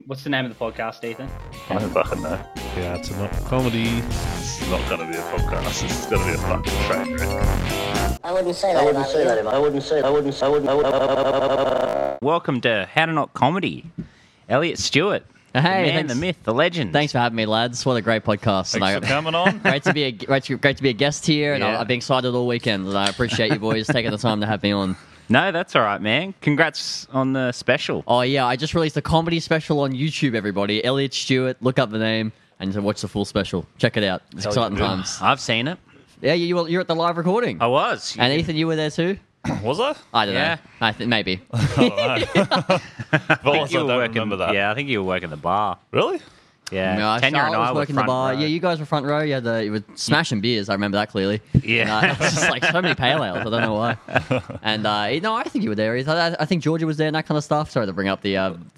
What's the name of the podcast, Ethan? I don't fucking know. Yeah, it's not comedy. It's not going to be a podcast. It's going to be a fucking train wreck. I wouldn't say that. Welcome to How to Not Comedy. Elliot Stewart. Hey, the man, thanks. the myth, the legend. Thanks for having me, lads. What a great podcast. Thanks for coming on. Great to be a guest here, and Yeah. I've been excited all weekend. And I appreciate you boys taking the time to have me on. No, that's all right, man. Congrats on the special. Oh yeah, I just released a comedy special on YouTube. Everybody, Elliot Stewart. Look up the name and watch the full special. Check it out. It's exciting times. I've seen it. Yeah, you're at the live recording. I was. And Ethan, you were there too. Was I? I don't Yeah. know. I think maybe. But also, I don't remember that. Yeah, I think you were working the bar. Really? Yeah. No, Tanya and Charlotte I was were working the front bar. row. Yeah, you guys were front row. You were smashing beers. I remember that clearly. Yeah. It's just like so many pale ales. I don't know why. And no, I think you were there. I think Georgia was there and that kind of stuff. Sorry to bring up the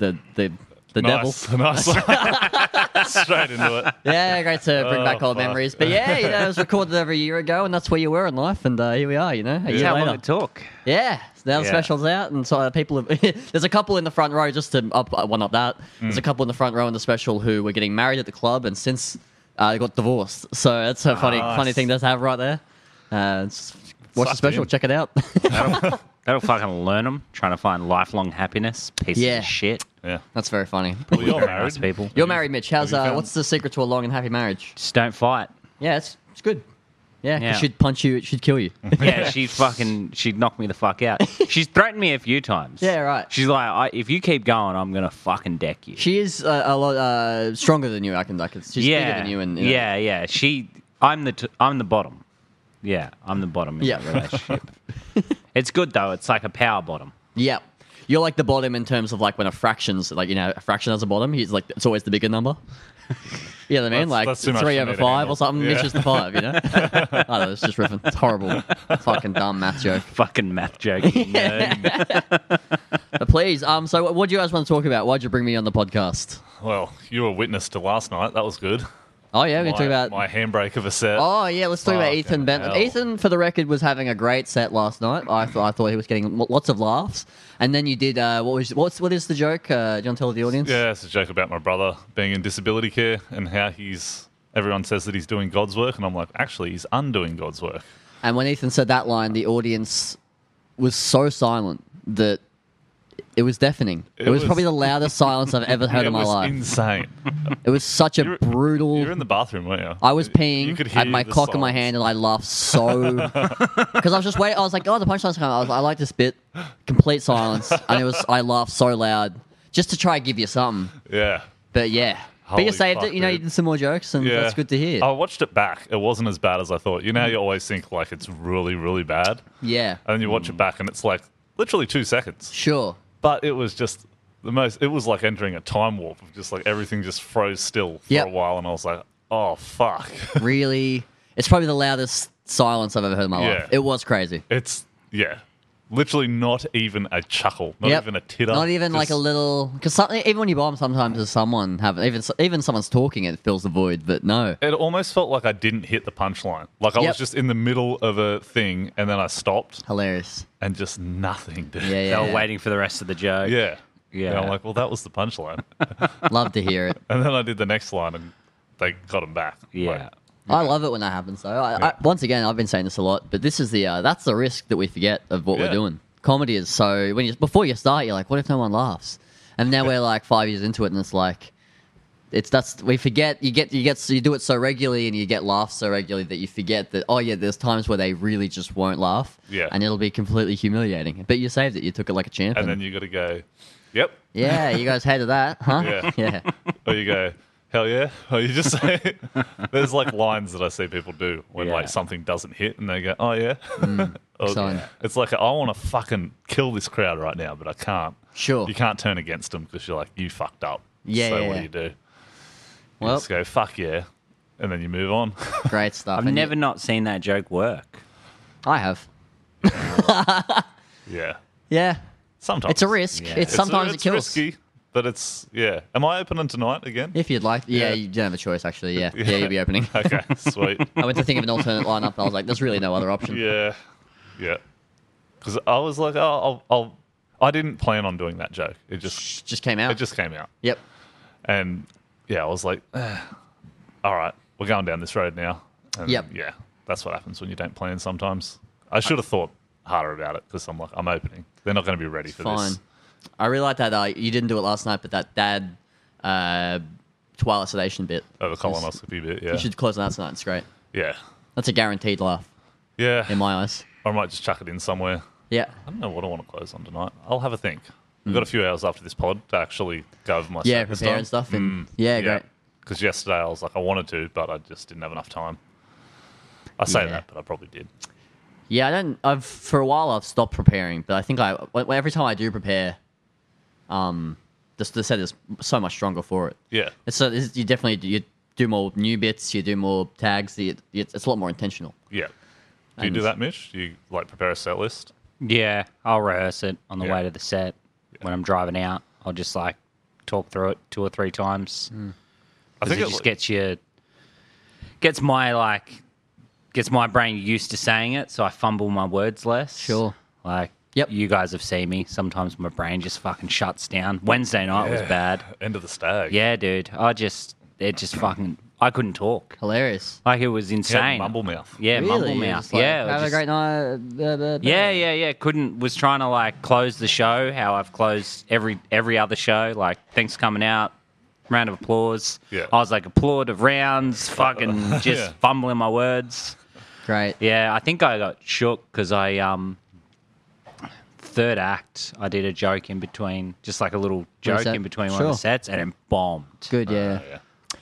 devil. Nice. Straight into it. Yeah, great to bring back old fuck. memories. But yeah, it was recorded over a year ago, and that's where you were in life. And here we are. A That's year how later. long it took. Yeah, so now the Yeah. special's out, and so people have, there's a couple in the front row, just to one up that. There's a couple in the front row in the special who were getting married at the club and since they got divorced. So that's a funny thing to have right there. Watch the Sucked special, in. check it out. That'll fucking learn them, trying to find lifelong happiness. Pieces Yeah. of shit. Yeah. That's very funny. Well, you're Very married. nice people. You're married, Mitch. How's Have you found- what's the secret to a long and happy marriage? Just don't fight. Yeah, it's good. Yeah, 'cause Yeah. she'd punch you, she'd kill you. Yeah, she'd knock me the fuck out. She's threatened me a few times. Yeah, right. She's like, if you keep going, I'm gonna fucking deck you. She is a lot stronger than you. I can. She's bigger than you. And yeah. I'm the bottom. Yeah, I'm the bottom in Yeah. the relationship. It's good though. It's like a power bottom. Yeah. You're like the bottom in terms of like when a fraction's like, a fraction has a bottom. He's like, it's always the bigger number. You know what I mean? That's Like too much 3 for over me to 5 handle. or something. Yeah. It's just the 5, I don't know, it's just riffing. It's horrible. Fucking dumb math joke. Fucking math joke. nerd. But please, so what do you guys want to talk about? Why'd you bring me on the podcast? Well, you were a witness to last night. That was good. Oh, yeah, we're going to talk about... my handbrake of a set. Oh, yeah, let's talk about Fucking Ethan Benton. hell. Ethan, for the record, was having a great set last night. I thought he was getting lots of laughs. And then you did, what is the joke? Do you want to tell the audience? Yeah, it's a joke about my brother being in disability care and how everyone says that he's doing God's work, and I'm like, actually, he's undoing God's work. And when Ethan said that line, the audience was so silent that it was deafening. It was probably the loudest silence I've ever heard It in my was life. insane. It was such a You're brutal... in the bathroom, weren't you? I was You peeing, could had hear my the cock in my silence. hand, and I laughed so... Because I was just waiting. I was like, oh, the punchline's coming. I like this bit. Complete silence. And I laughed so loud just to try and give you something. Yeah. But yeah. But Holy you saved fuck, it. You dude. did some more jokes, and Yeah. that's good to hear. I watched it back. It wasn't as bad as I thought. You know, you always think like it's really, really bad. Yeah. And then you watch it back and it's like literally 2 seconds. Sure. But it was just it was like entering a time warp of just like everything just froze still for Yep. a while. And I was like, oh, fuck. Really. It's probably the loudest silence I've ever heard in my Yeah. life. It was crazy. It's, yeah. Literally not even a chuckle, not Yep. even a titter. Not even like a just- little... Because even when you bomb, sometimes there's someone even someone's talking, it fills the void. But no. It almost felt like I didn't hit the punchline. Like I Yep. was just in the middle of a thing and then I stopped Hilarious. and just nothing, dude. Yeah, They yeah. were waiting for the rest of the joke. Yeah. Yeah. And I'm like, well, that was the punchline. Love to hear it. And then I did the next line and they got him back. Yeah. Like, I love it when that happens, though. Once again, I've been saying this a lot, but this is that's the risk that we forget of what Yeah. we're doing. Comedy is so before you start, you're like, what if no one laughs? And now we're like 5 years into it, and it's like we forget. You do it so regularly, and you get laughs so regularly that you forget that. Oh yeah, there's times where they really just won't laugh, Yeah. and it'll be completely humiliating. But you saved it. You took it like a champ. and then you got to go, yep. yeah, you guys hated that, huh? Yeah. yeah. Or you go, hell yeah. Or you just say, there's like lines that I see people do when Yeah. like something doesn't hit and they go, oh yeah. Or, exciting. it's like, I want to fucking kill this crowd right now, but I can't. Sure. You can't turn against them because you're like, you fucked up. Yeah, So yeah, what yeah. do you do? You Well, just go, fuck yeah. And then you move on. great stuff. I've And never not seen that joke work. I have. Yeah. Yeah. Sometimes. It's a risk. Yeah. It's sometimes it's it kills. risky, but it's, yeah. Am I opening tonight again? If you'd like. Yeah, Yeah. you don't have a choice, actually. Yeah, yeah, you'll be opening. Okay, sweet. I went to think of an alternate lineup. I was like, there's really no other option. Yeah. Yeah. Because I was like, I didn't plan on doing that joke. It just Just came out. came out. Yep. And yeah, I was like, all right, we're going down this road now. And Yep. yeah, that's what happens when you don't plan sometimes. I should have thought harder about it because I'm like, I'm opening. They're not going to be ready for Fine. this. I really like that. You didn't do it last night, but that dad twilight sedation bit. Oh, the colonoscopy bit, yeah. You should close on that tonight. It's great. Yeah. That's a guaranteed laugh Yeah. in my eyes. Or I might just chuck it in somewhere. Yeah. I don't know what I want to close on tonight. I'll have a think. We've got a few hours after this pod to actually go over my Yeah, set this prepare time. and stuff. And yeah, great. Because yesterday I was like, I wanted to, but I just didn't have enough time. I say Yeah. that, but I probably did. Yeah, I don't. For a while I've stopped preparing, but I think every time I do prepare, the set is so much stronger for it. Yeah. You definitely you do more new bits, you do more tags. It's a lot more intentional. Yeah. Do you do that, Mitch? Do you like prepare a set list? Yeah, I'll rehearse it on the Yeah. way to the set. When I'm driving out, I'll just like talk through it 2 or 3 times. I think it just gets my brain used to saying it, so I fumble my words less. Sure. Like, Yep. you guys have seen me. Sometimes my brain just fucking shuts down. Wednesday night was bad. End of the stag. Yeah, dude. I couldn't talk. Hilarious. Like, it was Yeah, insane. mumble mouth. Yeah, Really? mumble It's mouth. like, Yeah. it was Have a just- great night. Blah, blah, blah. Yeah. Was trying to like close the show how I've closed every other show. Like, thanks for coming out. Round of applause. Yeah. I was like applaud of rounds, fucking just Yeah. fumbling my words. Great. Yeah, I think I got shook because I third act I did a joke in between, just like a little joke set? in between one Sure. of the sets, and it bombed. Good. Yeah. Yeah.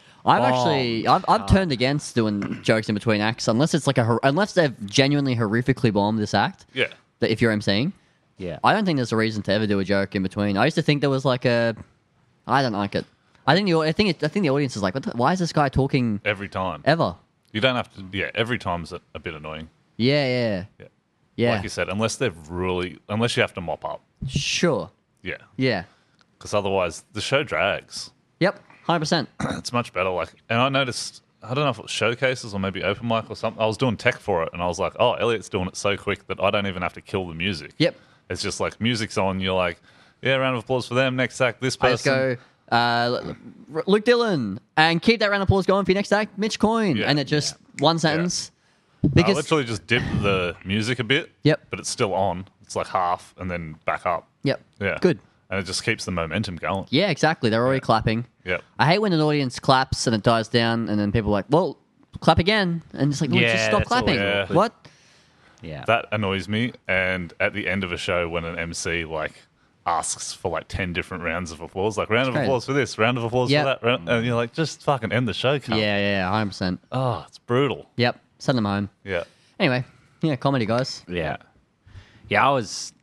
I've turned against doing jokes in between acts unless it's like unless they've genuinely horrifically bombed this act. Yeah. That if you're emceeing, Yeah, I don't think there's a reason to ever do a joke in between. I used to think there was like I don't like it. I think the audience is like, why is this guy talking Every time. ever? You don't have to. Yeah, every time's a bit annoying. Yeah. Yeah. Yeah. Like you said, unless you have to mop up. Sure. Yeah. Yeah. Because otherwise the show drags. Yep. 100%. It's much better. Like, and I noticed, I don't know if it was showcases or maybe open mic or something. I was doing tech for it, and I was like, oh, Elliot's doing it so quick that I don't even have to kill the music. Yep. It's just like music's on. You're like, yeah, round of applause for them. Next act, this I just person. go, Luke Dillon, and keep that round of applause going for your next act, Mitch Coyne, Yeah. and it just one sentence. I Because literally just dip the music a bit. Yep. But it's still on. It's like half, and then back up. yep, Yeah. good. And it just keeps the momentum going. Yeah, exactly. They're already clapping. Yep. I hate when an audience claps and it dies down, and then people are like, "Well, clap again," and it's like, "No, Yeah, just stop that's always clapping." awkward. What? yeah. That annoys me. And at the end of a show, when an MC like asks for like 10 different rounds of applause, like round of Great. applause for this, round of applause Yep. for that, and you're like, just fucking end the show, cunt. Yeah, 100%. Oh, it's brutal. Yep, send them home. Yeah. Anyway, yeah, comedy, guys. Yeah. I was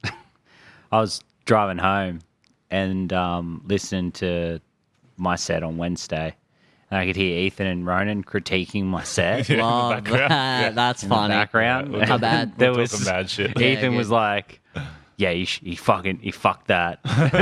driving home and listening to my set on Wednesday, and I could hear Ethan and Ronan critiquing my set in Love background. that. Yeah. That's the funny. background. Yeah, How bad? There We're was talking mad shit. Yeah, Ethan good. was like, "Yeah, he fucked that."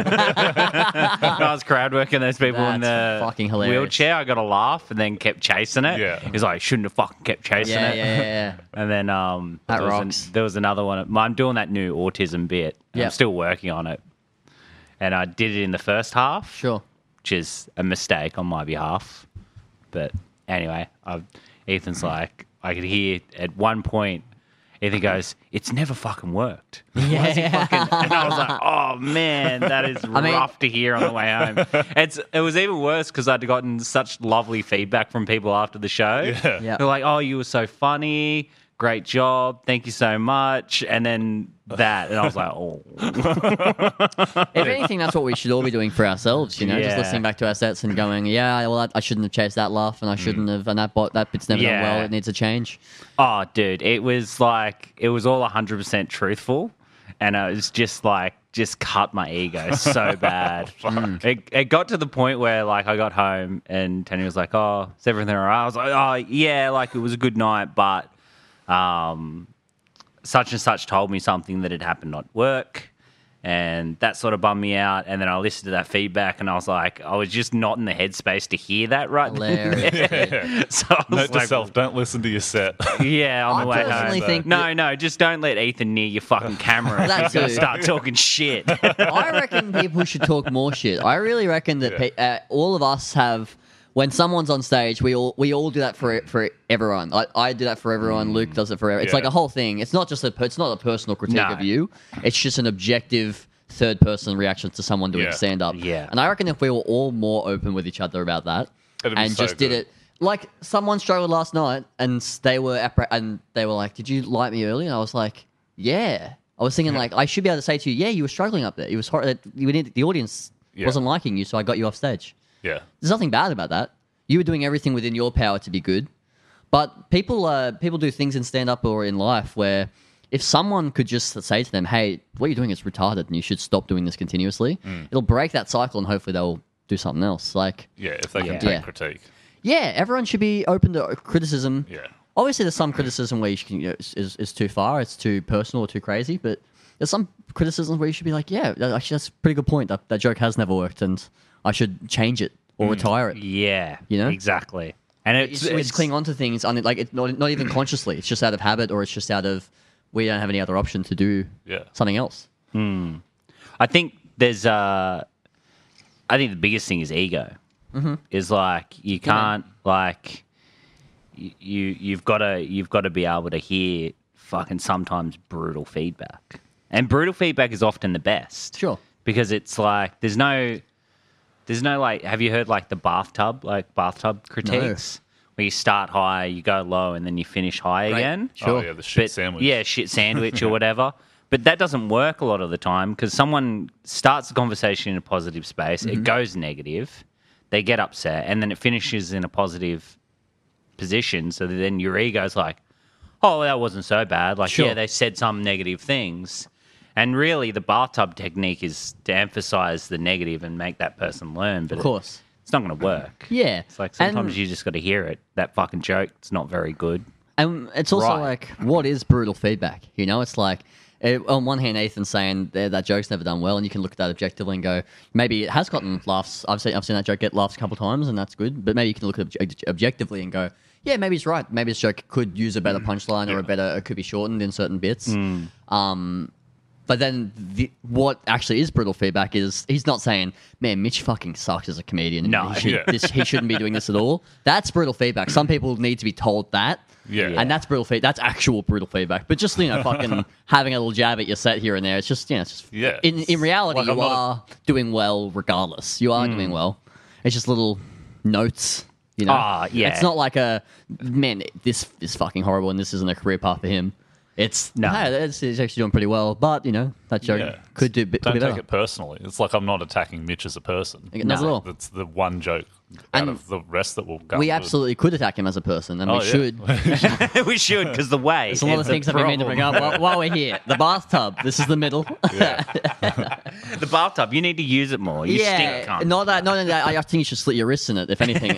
I was crowd working those people in That's the fucking hilarious. wheelchair. I got a laugh and then kept chasing it. Yeah. He's like, "Shouldn't have fucking kept chasing Yeah, it." yeah. And then That there was rocks. there was another one. I'm doing that new autism bit. and Yep. I'm still working on it. And I did it in the first half, Sure. which is a mistake on my behalf. But anyway, Ethan's like, I could hear at one point, Ethan goes, "It's never fucking worked." Why is he fucking? And I was like, "Oh man, that is mean- rough to hear on the way home." It was even worse because I'd gotten such lovely feedback from people after the show. Yeah. Yeah. They're like, "Oh, you were so funny. Great job. Thank you so much." And then that, and I was like, "Oh, If anything, that's what we should all be doing for ourselves, you know, just Yeah. listening back to our sets and going, yeah, well, I shouldn't have chased that laugh, and I shouldn't have, and that bit's never done Yeah. well, it needs a change. oh, dude." It was like it was all 100% truthful, and it was just cut my ego so bad. It got to the point where like I got home and Tony was like, "Oh, is everything all right?" I was like, "Oh, yeah, like it was a good night, but such and such told me something that had happened at work, And that sort of bummed me out. And then I listened to that feedback, and I was like, I was just not in the headspace to hear that right then. Hilarious. So I was Note to like, self: don't listen to your set. yeah, on the I way personally home. think No, just don't let Ethan near your fucking camera if That he's going to too. start talking shit. I reckon people should talk more shit. I really reckon that all of us have. When someone's on stage, we all do that for everyone. I do that for everyone. Luke does it for everyone. It's Yeah. like a whole thing. It's not just it's not a personal critique No. of you. It's just an objective third person reaction to someone doing Yeah. stand up. Yeah. And I reckon if we were all more open with each other about that It'd be and so just did good. it. Like someone struggled last night and they were like, "Did you like me early?" And I was like, "Yeah." I was thinking like I should be able to say to you, "Yeah, you were struggling up there. It was hard. The audience Yeah. wasn't liking you, so I got you off stage." Yeah. There's nothing bad about that. You were doing everything within your power to be good. But people do things in stand up or in life where if someone could just say to them, "Hey, what you're doing is retarded and you should stop doing this continuously," it'll break that cycle and hopefully they'll do something else. Like, Yeah. If they can Yeah. take Yeah. critique. yeah, everyone should be open to criticism. Yeah. Obviously, there's some criticism where is too far, it's too personal or too crazy, but there's some criticisms where you should be like, yeah, actually, that's a pretty good point. That joke has never worked and I should change it or retire it. Yeah, You know? exactly. And We just cling on to things, like it's not even consciously. It's just out of habit, or it's just out of we don't have any other option to do Yeah. something else. I think there's I think the biggest thing is ego. Is like you can't like you've got to be able to hear fucking sometimes brutal feedback, and brutal feedback is often the best. Sure. Because it's like there's no like, have you heard like the bathtub critiques where you start high, you go low, and then you finish high Right. again? Sure. Oh yeah, the shit But- sandwich. Yeah, shit sandwich or whatever. But that doesn't work a lot of the time because someone starts the conversation in a positive space, it goes negative, they get upset, and then it finishes in a positive position. So then your ego's like, oh, that wasn't so bad. Like, Sure. yeah, they said some negative things. And really, the bathtub technique is to emphasize the negative and make that person learn. But Of course. it's not going to work. Yeah. It's like sometimes And- you just got to hear it. That fucking joke, it's not very good. And it's also Right. like, what is brutal feedback? You know, it's like, on one hand, Ethan's saying that joke's never done well, and you can look at that objectively and go, maybe it has gotten laughs. I've seen that joke get laughs a couple of times, and that's good. But maybe you can look at it objectively and go, yeah, maybe it's right. Maybe this joke could use a better punchline or it could be shortened in certain bits. But then what actually is brutal feedback is he's not saying, man, Mitch fucking sucks as a comedian. No. He shouldn't be doing this at all. That's brutal feedback. Some people need to be told that. Yeah. And that's brutal feedback. That's actual brutal feedback. But just, fucking having a little jab at your set here and there, it's just, Yeah. In reality, Like, I'm you not are doing well regardless. You are doing well. It's just little notes, Ah, yeah. It's not like man, this is fucking horrible and this isn't a career path for him. It's, No. hey, he's actually doing pretty well, but, that joke Yeah. could do could Don't be take better. it personally. It's like I'm not attacking Mitch as a person. Not at all. That's the one joke out And of the rest that will go. We good. absolutely could attack him as a person, and Oh, we yeah. should. We should, because the way. There's a lot of is things the that we mean to bring problem. up while we're here. The bathtub. This is the middle. The bathtub, you need to use it more. You stink, cunt. Not only that. I think you should slit your wrists in it, if anything.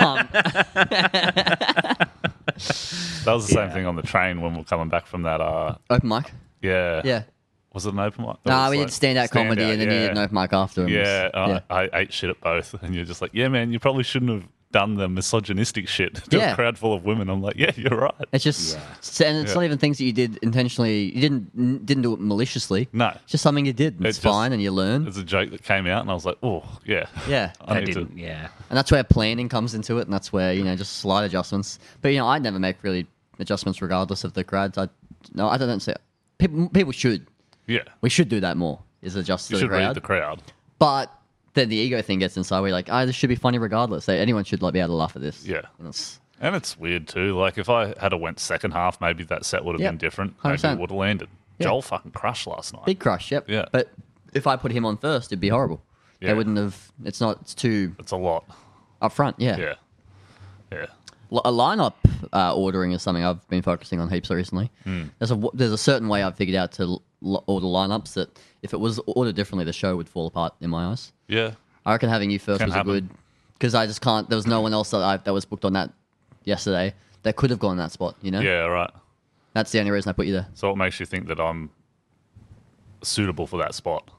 That was the same Yeah. thing on the train when we were coming back from that. Open mic. Yeah. Yeah. Was it an open mic? Nah, It we was did stand-out comedy, and then you did an open mic after. and it was- Yeah, I ate shit at both, and you're just like, yeah, man, you probably shouldn't have done the misogynistic shit to Yeah. a crowd full of women. I'm like, yeah, you're right. It's just, Yeah. and it's Yeah. not even things that you did intentionally. You didn't do it maliciously. No. It's just something you did. And It it's just- fine, and you learn. It's a joke that came out, and I was like, oh, yeah. Yeah. I I need didn't, to. yeah. And that's where planning comes into it, and that's where just slight adjustments. But I never make really adjustments regardless of the crowds. I don't say people should. Yeah. We should do that more. Is adjust You to the should read crowd. the crowd. But then the ego thing gets inside. We're like, this should be funny regardless. Anyone should be able to laugh at this. Yeah. And it's, And it's weird, too. Like, if I had went second half, maybe that set would have Yep. been different. Maybe 100%. it would have landed. Yeah. Joel fucking crushed last night. big crush. Yep. Yeah. But if I put him on first, it'd be horrible. They Yeah. wouldn't have. It's too It's a lot. up front. Yeah. Yeah. Yeah. A lineup ordering is something I've been focusing on heaps recently. Hmm. There's a certain way I've figured out to order lineups that if it was ordered differently, the show would fall apart in my eyes. Yeah. I reckon having you first Can was happen. a good because I just can't. There was no one else that was booked on that yesterday that could have gone in that spot. Yeah, right. That's the only reason I put you there. So what makes you think that I'm suitable for that spot?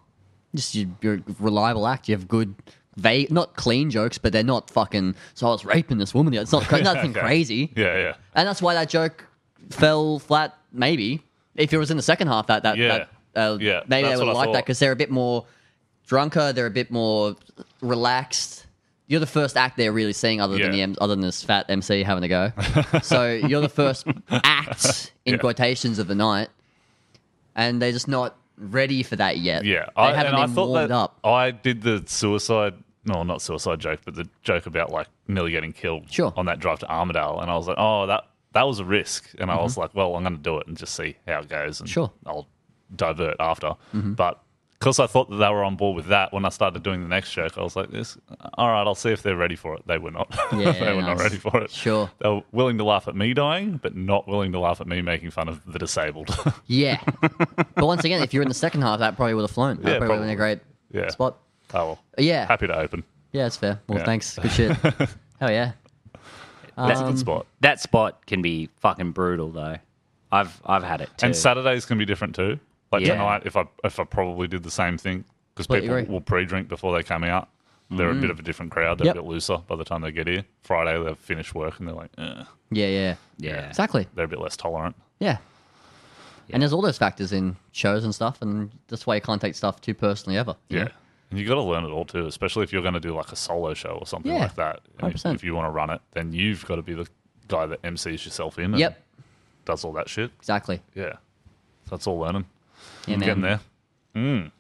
just you're a reliable act. You have good, not clean jokes, but they're not fucking. So I was raping this woman. It's not nothing crazy. Yeah. And that's why that joke fell flat. Maybe if it was in the second half, maybe Yeah, they would that's have what I liked that thought. because they're a bit more drunker. They're a bit more relaxed. You're the first act they're really seeing, other than this fat MC having a go. So you're the first act in quotations of the night, and they're just not ready for that yet. Yeah, they haven't I been thought warmed that up. I did the not suicide joke, but the joke about like nearly getting killed Sure. on that drive to Armidale, and I was like, oh, that was a risk, and I was like, well, I'm going to do it and just see how it goes, and Sure. I'll divert after. But because I thought that they were on board with that, when I started doing the next joke, I was like, all right, I'll see if they're ready for it. They were not. Yeah, they were not nice. ready for it. Sure. They were willing to laugh at me dying, but not willing to laugh at me making fun of the disabled. Yeah, but once again, if you're in the second half, that probably would have flown. That Yeah, probably would have been a probably. great Yeah. spot. Oh, well. Yeah, Happy to open. yeah, it's fair. Well, Yeah. thanks. Good shit. Hell yeah. That's a good spot. That spot can be fucking brutal though. I've had it too. And Saturdays can be different too. Like Yeah. tonight, if I probably did the same thing, because Completely people agree. will pre-drink before they come out. They're a bit of a different crowd. They're Yep. a bit looser by the time they get here. Friday, they've finished work and they're like, Yeah. yeah. Exactly. they're a bit less tolerant. Yeah. And there's all those factors in shows and stuff, and that's why you can't take stuff too personally ever. you Yeah. know? And you got to learn it all too, especially if you're going to do like a solo show or something Yeah, like that. And 100%. if you want to run it, then you've got to be the guy that MCs yourself in and Yep. does all that shit. Exactly. Yeah. So that's all learning. Yeah, I'm getting man. there.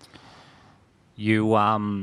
You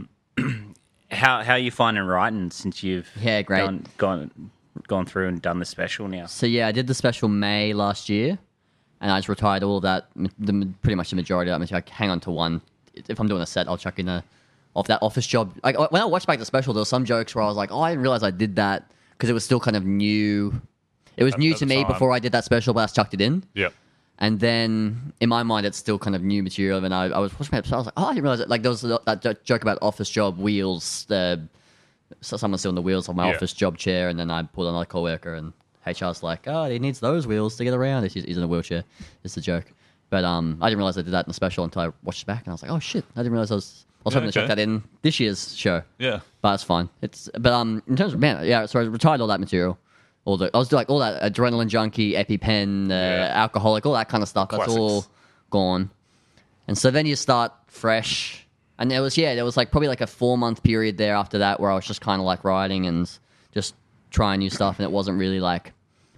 how you finding writing since you've Yeah, great. gone through and done the special now? So yeah, I did the special May last year, and I just retired all of that. Pretty much the majority of that material. I hang on to one. If I'm doing a set, I'll chuck in of that office job. Like when I watched back the special, there were some jokes where I was like, oh, I didn't realize I did that because it was still kind of new. It was new at to the me time. before I did that special, but I just chucked it in. Yep. And then in my mind, it's still kind of new material. And I was watching my episode, I was like, oh, I didn't realize it. Like there was that joke about office job wheels. So someone's still on the wheels of my Yeah. office job chair, and then I pulled another coworker, and HR's like, oh, he needs those wheels to get around. He's in a wheelchair. It's a joke. But I didn't realize I did that in the special until I watched it back, and I was like, oh shit, I didn't realize I was hoping to check okay. that in this year's show. Yeah. But it's fine. In terms of so I retired all that material. I was doing like all that adrenaline junkie, EpiPen, alcoholic, all that kind of stuff. That's Classics. all gone. And so then you start fresh. And there was like probably like a 4-month period there after that where I was just kind of like writing and just trying new stuff, and it wasn't really like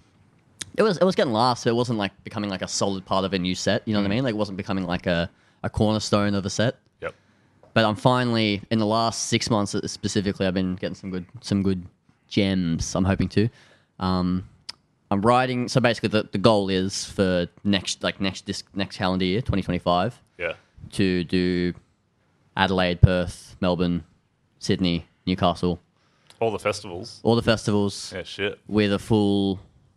it was getting laughs, so it wasn't like becoming like a solid part of a new set. You know what I mean? Like it wasn't becoming like a cornerstone of a set. Yep. But I'm finally in the last 6 months specifically, I've been getting some good gems. I'm hoping to. I'm writing. So basically, the goal is for next calendar year, 2025, Yeah. to do Adelaide, Perth, Melbourne, Sydney, Newcastle, All the festivals. all the festivals Yeah, shit. with a full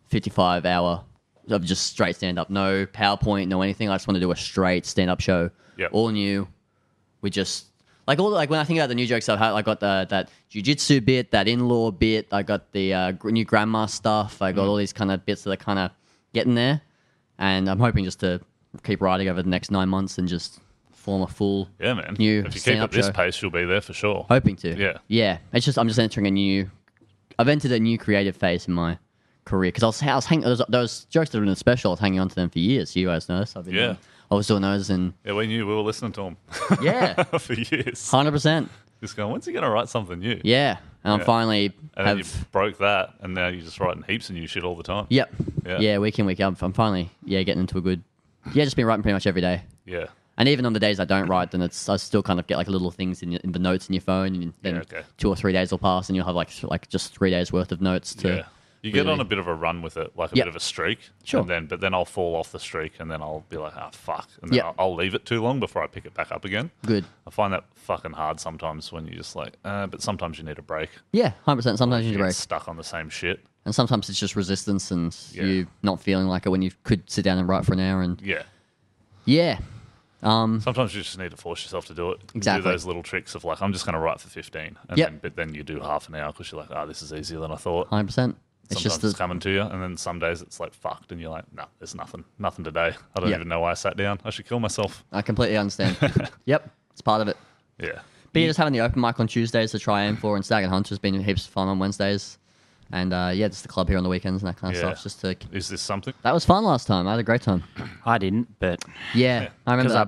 55-hour of just straight stand up, no PowerPoint, no anything. I just want to do a straight stand up show, Yep. all new. We just like when I think about the new jokes I've had, I got that jiu-jitsu bit, that in-law bit. I got the new grandma stuff. I got all these kind of bits that are kind of getting there, and I'm hoping just to keep writing over the next 9 months and just form a full Yeah, man. new If you keep stand-up at this show. pace, you'll be there for sure. Hoping to. Yeah. Yeah. I'm just entering I've entered a new creative phase in my career because I was hanging those jokes that were in the special. I was hanging on to them for years. You guys noticed. Yeah. I was doing those, and Yeah, we knew. We were listening to him yeah, for years. 100%. Just going, when's he going to write something new? Yeah, and I'm Yeah. finally And then you have. broke that, and now you're just writing heaps of new shit all the time. Yep. Yeah. Yeah. Week in, week out. I'm finally getting into a good. Yeah, just been writing pretty much every day. Yeah. And even on the days I don't write, then I still kind of get like little things in the notes in your phone, and then Yeah, okay. 2 or 3 days will pass, and you'll have like just 3 days worth of notes to. Yeah. You get really- on a bit of a run with it, like a Yep. bit of a streak. Sure. But then I'll fall off the streak, and then I'll be like, oh, fuck. And then Yep. I'll leave it too long before I pick it back up again. Good. I find that fucking hard sometimes when you're just like, but sometimes you need a break. Yeah, 100%. Sometimes you need You a get break. stuck on the same shit. And sometimes it's just resistance and Yeah. you not feeling like it when you could sit down and write for an hour. And Yeah. yeah, Sometimes you just need to force yourself to do it. Exactly. Do those little tricks of like, I'm just going to write for 15. And Yep. but then you do half an hour because you're like, oh, this is easier than I thought. 100%. It's Sometimes just it's the, coming to you, and then some days it's like fucked, and you're like, no, there's nothing today. I don't Yep. even know why I sat down. I should kill myself. I completely understand. Yep. It's part of it. Yeah. But yeah, just having the open mic on Tuesdays to try aim for, and Stag and Hunter's been heaps of fun on Wednesdays. And yeah, just the club here on the weekends and that kind of Yeah. stuff. Just to Is this something? that was fun last time. I had a great time. I didn't, but Yeah, I remember because I that.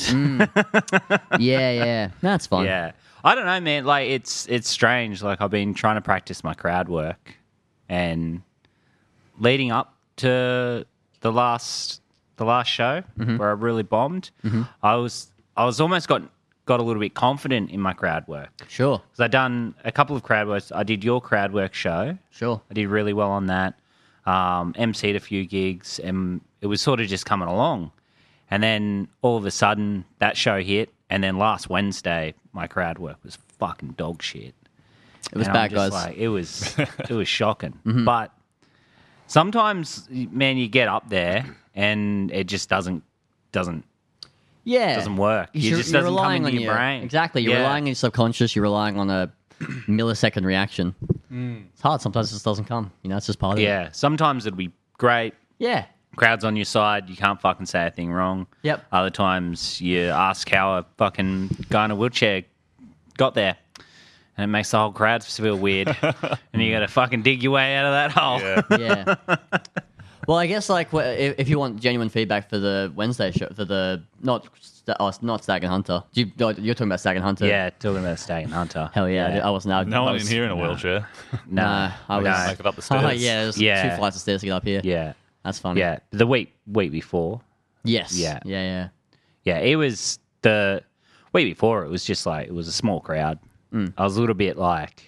bombed. Yeah. That's fun. Yeah, I don't know, man. Like it's strange. Like I've been trying to practice my crowd work, and leading up to the last show where I really bombed, I was almost got a little bit confident in my crowd work. Sure. Because I'd done a couple of crowd works. I did your crowd work show. Sure. I did really well on that. MC'd a few gigs, and it was sort of just coming along. And then all of a sudden, that show hit, and then last Wednesday, my crowd work was fucking dog shit. It was And I'm bad, just guys. like, it was shocking. But sometimes, man, you get up there and it just doesn't Yeah. work. It just doesn't come into your brain. Exactly. You're Yeah. relying on your subconscious. You're relying on a millisecond reaction. It's hard. Sometimes it just doesn't come. You know, it's just part of it. Yeah, sometimes it'll be great. Yeah. Crowd's on your side. You can't fucking say a thing wrong. Yep. Other times you ask how a fucking guy in a wheelchair got there, and it makes the whole crowd feel weird. And you got to fucking dig your way out of that hole. Yeah. Yeah. Well, I guess like if you want genuine feedback for the Wednesday show, for the not Stag and Hunter. You're talking about Stag and Hunter. Yeah, talking about Stag and Hunter. Hell yeah. I wasn't. No I one was, in here in a wheelchair. No, I was. no. Make it up the stairs. Oh yeah, there's Yeah. 2 flights of stairs to get up here. Yeah, That's funny. yeah. The week before. Yes. Yeah. Yeah. Yeah, it was the week before. It was just like it was a small crowd. I was a little bit like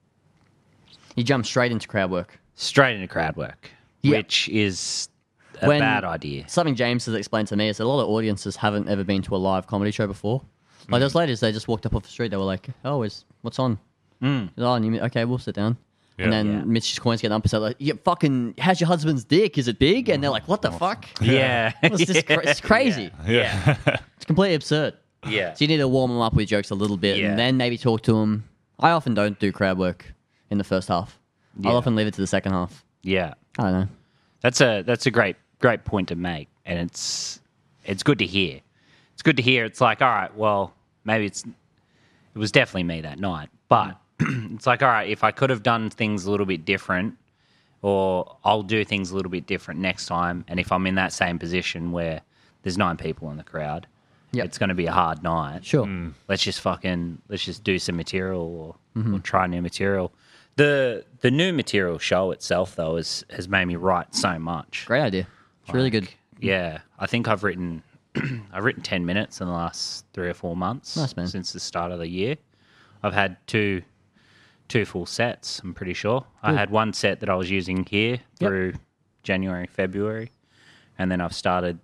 You jump straight into crowd work. straight into crowd work, Yeah. which is a When- bad idea. Something James has explained to me is that a lot of audiences haven't ever been to a live comedy show before. Like those ladies, they just walked up off the street. They were like, "Oh, what's on?" Oh, and okay, we'll sit down. Yeah. And then Yeah. Mitch's coins get upset like, "Yeah, fucking, how's your husband's dick? Is it big?" And they're like, "What the fuck? Yeah, What's this it's crazy. Yeah. It's completely absurd." Yeah. So you need to warm them up with jokes a little bit, Yeah. and then maybe talk to them. I often don't do crowd work in the first half. Yeah. I'll often leave it to the second half. Yeah. I don't know. That's a great point to make, and it's good to hear. It's good to hear. It's like, all right, well, maybe it was definitely me that night, but it's like, all right, if I could have done things a little bit different, or I'll do things a little bit different next time, and if I'm in that same position where there's 9 people in the crowd, Yep. it's going to be a hard night. Sure. Let's just do some material or try new material. The new material show itself though has made me write so much. Great idea. It's really good. Yeah, I think I've written 10 minutes in the last 3 or 4 months. Nice, man. Since the start of the year. I've had two full sets, I'm pretty sure. I had one set that I was using here through January, February, and then I've started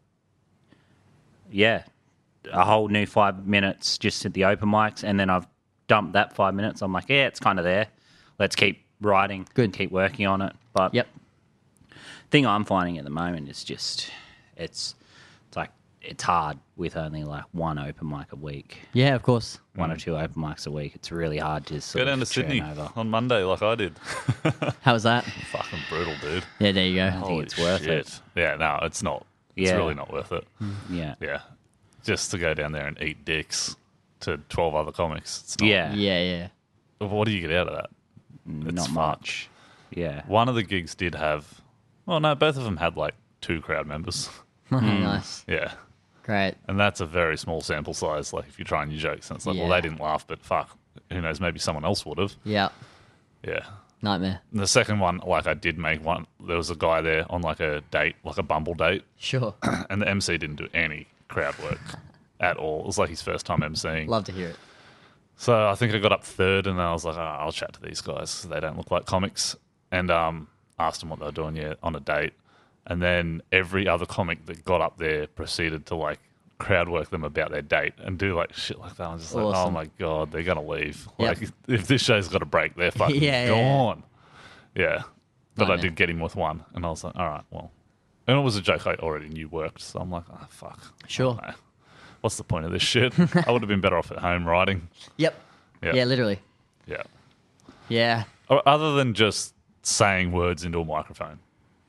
a whole new 5 minutes just at the open mics, and then I've dumped that 5 minutes. I'm like, yeah, it's kind of there. Let's keep writing, Good. keep working on it. But Yep. thing I'm finding at the moment is just it's like it's hard with only like one open mic a week, Yeah, of course. 1 or 2 open mics a week. It's really hard to Go sort down to of churn Sydney over. on Monday like I did. How was that? Fucking brutal, dude. Yeah, there you go. think it's worth it. Yeah, no, it's not. It's Yeah. really not worth it. Yeah, Yeah. Just to go down there and eat dicks to 12 other comics. It's not. yeah, Yeah. What do you get out of that? not It's much. Yeah, One of the gigs did have, well, no, both of them had like 2 crowd members. Nice. Yeah. Great. And that's a very small sample size. Like if you try new jokes, and it's like, well, Yeah. they didn't laugh, but fuck, who knows? Maybe someone else would have. Yeah. Yeah. Nightmare. And the second one, like I did make one. There was a guy there on like a date, like a Bumble date, Sure. and the MC didn't do any crowd work at all. It was like his first time MCing. Love to hear it. So I think I got up third, and then I was like, I'll chat to these guys 'cause they don't look like comics, and asked them what they were doing on a date. And then every other comic that got up there proceeded to like crowd work them about their date and do like shit like that. I'm just like, oh Awesome. my God, they're going to leave. Yep. Like if this show's got a break, they're fucking Yeah, yeah. gone. Yeah. But I Nightmare. did get him with one, and I was like, all right, well. And it was a joke I already knew worked, so I'm like, oh, fuck. Sure. I don't know. What's the point of this shit? I would have been better off at home writing. Yep. Yeah. Yeah, literally. Yeah. Yeah. Other than just saying words into a microphone,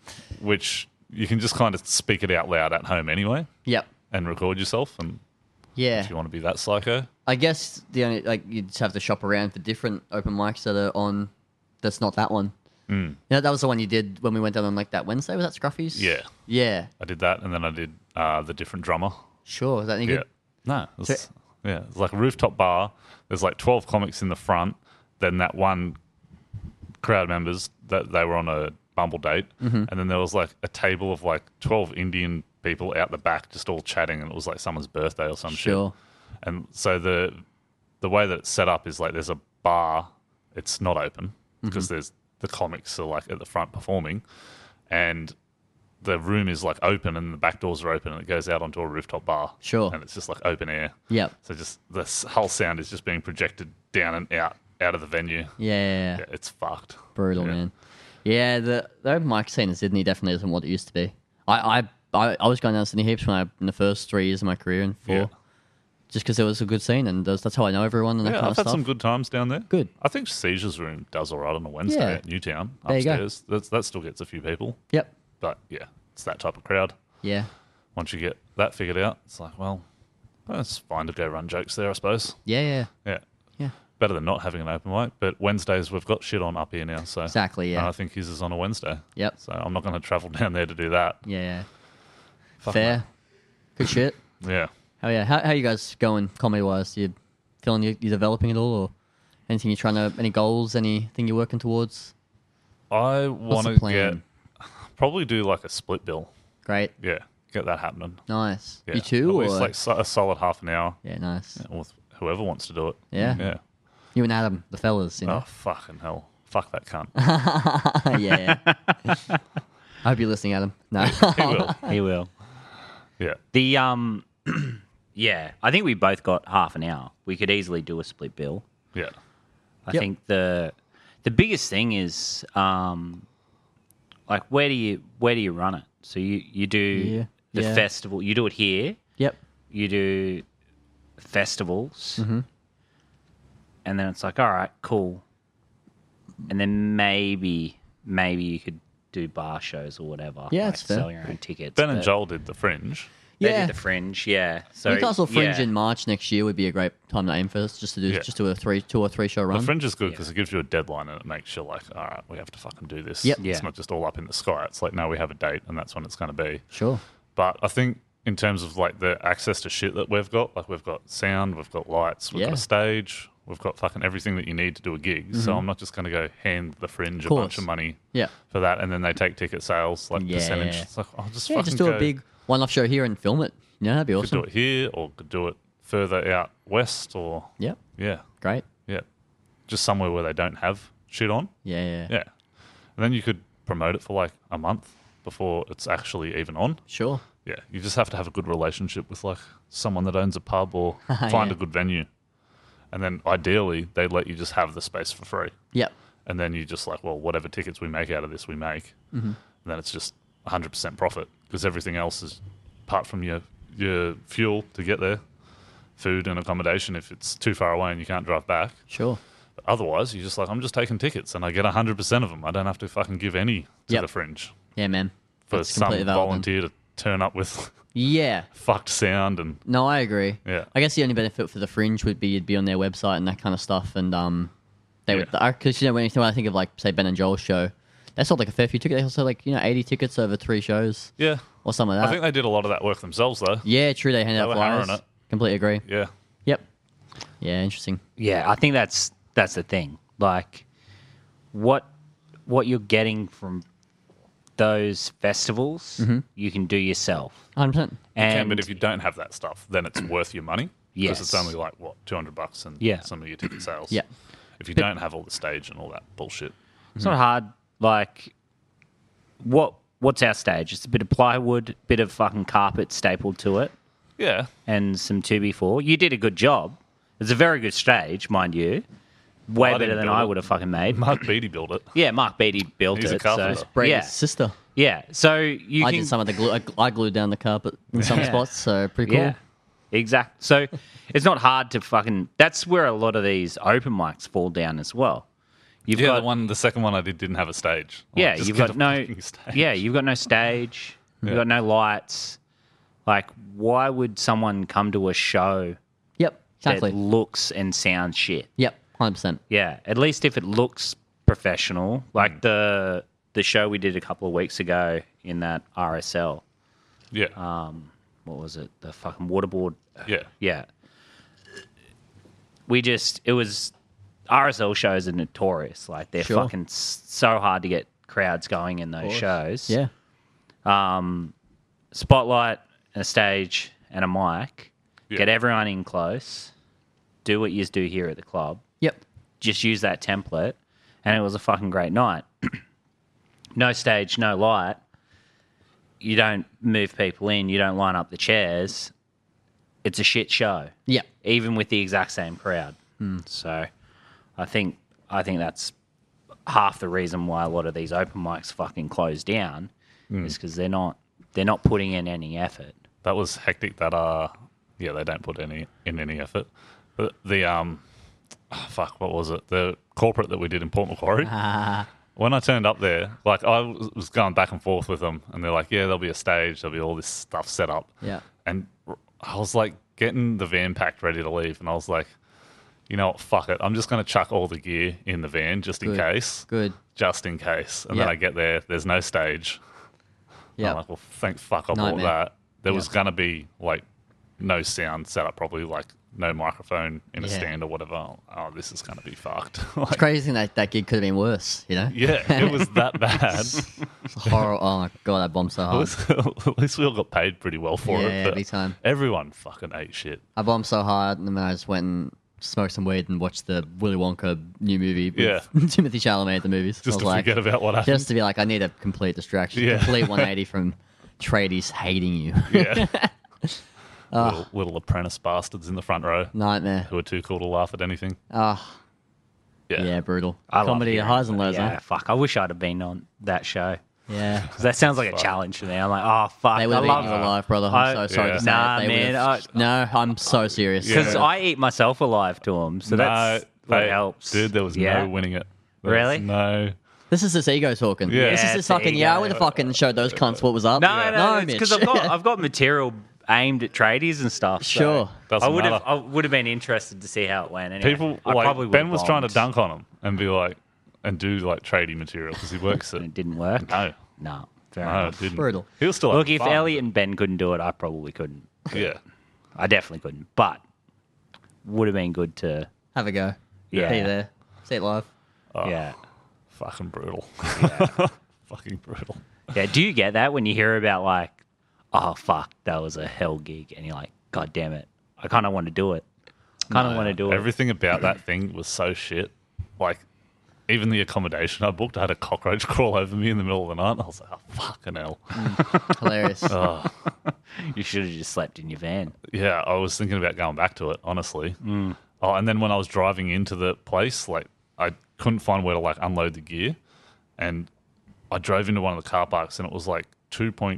which you can just kind of speak it out loud at home anyway Yep. and record yourself. And Yeah. If you want to be that psycho. I guess the only you just have to shop around for different open mics that are on. That's not that one. Mm. Yeah, that was the one you did when we went down on like that Wednesday. Was that Scruffy's? Yeah. Yeah. I did that, and then I did the different drummer. Sure. Is that any Yeah. good? No. It's like a rooftop bar. There's like 12 comics in the front. Then that one crowd members that they were on a Bumble date, and then there was like a table of like 12 Indian people out the back, just all chatting, and it was like someone's birthday or some Sure. shit. And so the way that it's set up is like there's a bar. It's not open because there's the comics are like at the front performing, and the room is like open and the back doors are open and it goes out onto a rooftop bar. Sure. And it's just like open air. Yep. So just the whole sound is just being projected down and out of the venue. Yeah. Yeah, it's fucked. Brutal, Yeah. man. Yeah, the open mic scene in Sydney definitely isn't what it used to be. I was going down to Sydney heaps in the first 3 years of my career and 4, Yeah. just because it was a good scene and that's how I know everyone and that Yeah, kind I've of had stuff. some good times down there. Good. I think Seizures Room does all right on a Wednesday Yeah. at Newtown There you go. upstairs. That still gets a few people. Yep. But yeah, it's that type of crowd. Yeah. Once you get that figured out, it's like, well, it's fine to go run jokes there, I suppose. Yeah. Yeah. Yeah. Better than not having an open mic. But Wednesdays, we've got shit on up here now. So Exactly, yeah. And I think his is on a Wednesday. Yep. So I'm not going to travel down there to do that. Yeah. Fuck Fair. Good shit. Yeah. Oh yeah. How you guys going comedy wise? You feeling you're developing at all, or anything you're trying to? Any goals? Anything you're working towards? I What's want the to plan? probably do like a split bill. Great. Yeah. Get that happening. Nice. Yeah. You too, At least or like a solid half an hour. yeah, nice. Or whoever wants to do it. Yeah. Yeah. You and Adam, the fellas, you Oh, know. fucking hell. Fuck that cunt. yeah. I hope you're listening, Adam. No. He will. He will. Yeah. The yeah, I think we both got half an hour. We could easily do a split bill. Yeah. I Yep. think the biggest thing is like where do you run it? So you do the Yeah. festival. You do it here. Yep. You do festivals, Mm-hmm. and then it's like, all right, cool. And then maybe you could do bar shows or whatever. Yeah, like that's fair. sell your own tickets. Ben and but Joel did the Fringe. They Yeah. did the Fringe, yeah. So Newcastle Fringe yeah. in March next year would be a great time to aim for this, just to do Yeah. a 2 or 3 show run. The Fringe is good because it gives you a deadline and it makes you like, all right, we have to fucking do this. Yep. Yeah. It's not just all up in the sky. It's like, no, we have a date and that's when it's going to be. Sure. But I think in terms of like the access to shit that we've got, like we've got sound, we've got lights, we've Yeah. got a stage, we've got fucking everything that you need to do a gig. So I'm not just going to go hand the Fringe a bunch Course. of money Yeah. for that and then they take ticket sales, like Yeah. percentage. It's like, I'll just Yeah, fucking just do go. a big one-off show here and film it. Yeah, that'd be Could do awesome. it here or could do it further out west or, Yep. yeah, Great. yeah. Just somewhere where they don't have shit on. Yeah. Yeah. And then you could promote it for like a month before it's actually even on. Sure. Yeah. You just have to have a good relationship with like someone that owns a pub or find Yeah. a good venue. And then ideally they'd let you just have the space for free. Yep. And then you just like, well, whatever tickets we make out of this, we make. Mm-hmm. And then it's just 100% profit because everything else is apart from your fuel to get there, food and accommodation if it's too far away and you can't drive back. Sure. But otherwise, you're just like, I'm just taking tickets and I get 100% of them. I don't have to fucking give any to Yep. the Fringe Yeah, man. for That's some completely valid, man. volunteer to turn up with Yeah. fucked sound and No, I agree. yeah. I guess the only benefit for the Fringe would be you'd be on their website and that kind of stuff, and they would because when I think of like say Ben and Joel's show, they sold like a fair few tickets. They sold like 80 tickets over 3 shows Yeah. or something like I that. think they did a lot of that work themselves though. Yeah, true. They handed They out were flyers. hammering it. Completely agree. Yeah. Yep. Yeah, interesting. Yeah, I think that's the thing. Like, what you're getting from those festivals, you can do yourself. 100%. And But if you don't have that stuff, then it's worth your money. Because it's Yes. only like, what, $200 and Yeah. some of your ticket sales. Yeah. If you don't have all the stage and all that bullshit. it's not hard. Like, what's our stage? It's a bit of plywood, bit of fucking carpet stapled to it, Yeah. and some 2B4. You did a good job. It's a very good stage, mind you. Way I better didn't than build I it. would have fucking made. Mark Beatty built it. Yeah, Mark Beatty built He's a it. carpenter. So, Brady's yeah, sister. yeah. So you I can did some of the glue. I glued down the carpet in some Yeah. spots, so pretty cool. Yeah, exact. So it's not hard to fucking. That's where a lot of these open mics fall down as well. You've Yeah, got the second one I did didn't have a stage. I'm yeah, like, just you've get got a no fucking stage. yeah, you've got no stage. You've Yeah. got no lights. Like, why would someone come to a show Yep, exactly. that looks and sounds shit? Yep, 100%. Yeah, at least if it looks professional, like the show we did a couple of weeks ago in that RSL. Yeah. What was it? The fucking waterboard. Yeah. Yeah. It was RSL shows are notorious. Like they're Sure. fucking so hard to get crowds going in those shows. Yeah. Spotlight, a stage, and a mic. Yeah. Get everyone in close. Do what you do here at the club. Yep. Just use that template, and it was a fucking great night. No stage, no light. You don't move people in. You don't line up the chairs. It's a shit show, Yep. even with the exact same crowd. So, I think that's half the reason why a lot of these open mics fucking close down is because they're not putting in any effort. That was hectic. That they don't put any effort. But the fuck, what was it? The corporate that we did in Port Macquarie. When I turned up there, like I was going back and forth with them, and they're like, "Yeah, there'll be a stage, there'll be all this stuff set up." Yeah. And I was like getting the van packed, ready to leave, and I was like, "You know what? Fuck it. I'm just going to chuck all the gear in the van just in Good. case." Good. Just in case. And then Yeah. I get there, there's no stage. Yeah. I'm like, well, thank fuck I bought Nightmare. that. There was Yeah. going to be like no sound set up properly, like no microphone in a Yeah. stand or whatever. Oh, this is going to be fucked. It's Like, crazy that gig could have been worse, you know? yeah, it was that bad. It's horrible. Oh my God, that bombed so hard. At least we all got paid pretty well for it. Yeah, But big time. everyone fucking ate shit. I bombed so hard, and then I just went and smoked some weed and watched the Willy Wonka new movie with Yeah. Timothy Chalamet at the movies. Just I to was like, forget about what happened. just to be like, I need a complete distraction, Yeah. complete 180 from tradies hating you. Yeah. little apprentice bastards in the front row Nightmare. who are too cool to laugh at anything. Oh, Yeah. yeah, brutal. I love Comedy hearing highs and that. lows, Yeah, huh? fuck. I wish I'd have been on that show. Yeah. 'Cause that sounds like a challenge to me. I'm like, oh fuck, They would I have love eaten you alive, brother. I'm I- so sorry Yeah. to say Nah, it. They man, would've- no, I'm so serious. because Yeah. I eat myself alive to them, so that's what they- helps. Dude, there was Yeah. no winning it. There was Really? No. This is this ego talking. Yeah. This is Yeah, this fucking, ego. I would have fucking showed those cunts what was up. No, Mitch. because I've got material aimed at tradies and stuff. So Sure. Doesn't I matter. would have been interested to see how it went. Anyway. People I probably like Ben would've was trying to bombed. dunk on him and be like, and do like tradie material because he works And it. it didn't work. No, Fair no, enough. it didn't. Brutal. He was still Look, having if fun. Elliot and Ben couldn't do it, I probably couldn't. Yeah, I definitely couldn't. But would have been good to. Have a go. Yeah. Be there. See it live. Yeah. fucking brutal. Yeah. Fucking brutal. Yeah. Do you get that when you hear about like, oh fuck, that was a hell gig, and you're like, God damn it, I kind of want to do it. Kind of want to do it. Everything about that thing was so shit. Like, even the accommodation I booked, I had a cockroach crawl over me in the middle of the night. And I was like, oh, fucking hell. Hilarious. Oh, You should have just slept in your van. yeah, I was thinking about going back to it, honestly. Oh, and then when I was driving into the place, like, I couldn't find where to, like, unload the gear. And I drove into one of the car parks, and it was, like, 2.4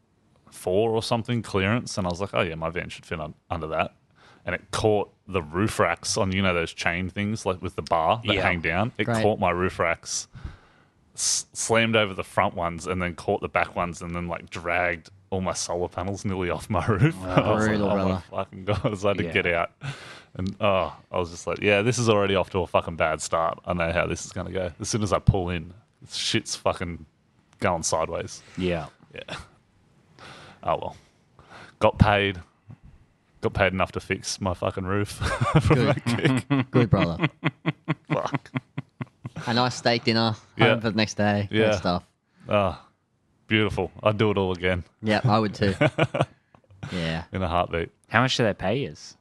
or something clearance. And I was like, oh, yeah, my van should fit under that. And it caught the roof racks on, you know, those chain things, like with the bar that Yeah. hang down. It Great. caught my roof racks, slammed over the front ones, and then caught the back ones, and then, like, dragged all my solar panels nearly off my roof. I was like, Brutal, oh, my brother. fucking God. So I had to Yeah. get out. And, I was just like, yeah, this is already off to a fucking bad start. I know how this is going to go. As soon as I pull in, shit's fucking going sideways. Yeah. Yeah. Oh, well. Got paid enough to fix my fucking roof from Good. that gig. Good, brother. Fuck. A nice steak dinner. Yeah. Home for the next day. Yeah. Good stuff. Oh, beautiful. I'd do it all again Yeah, I would too. Yeah. in a heartbeat. How much do they pay us?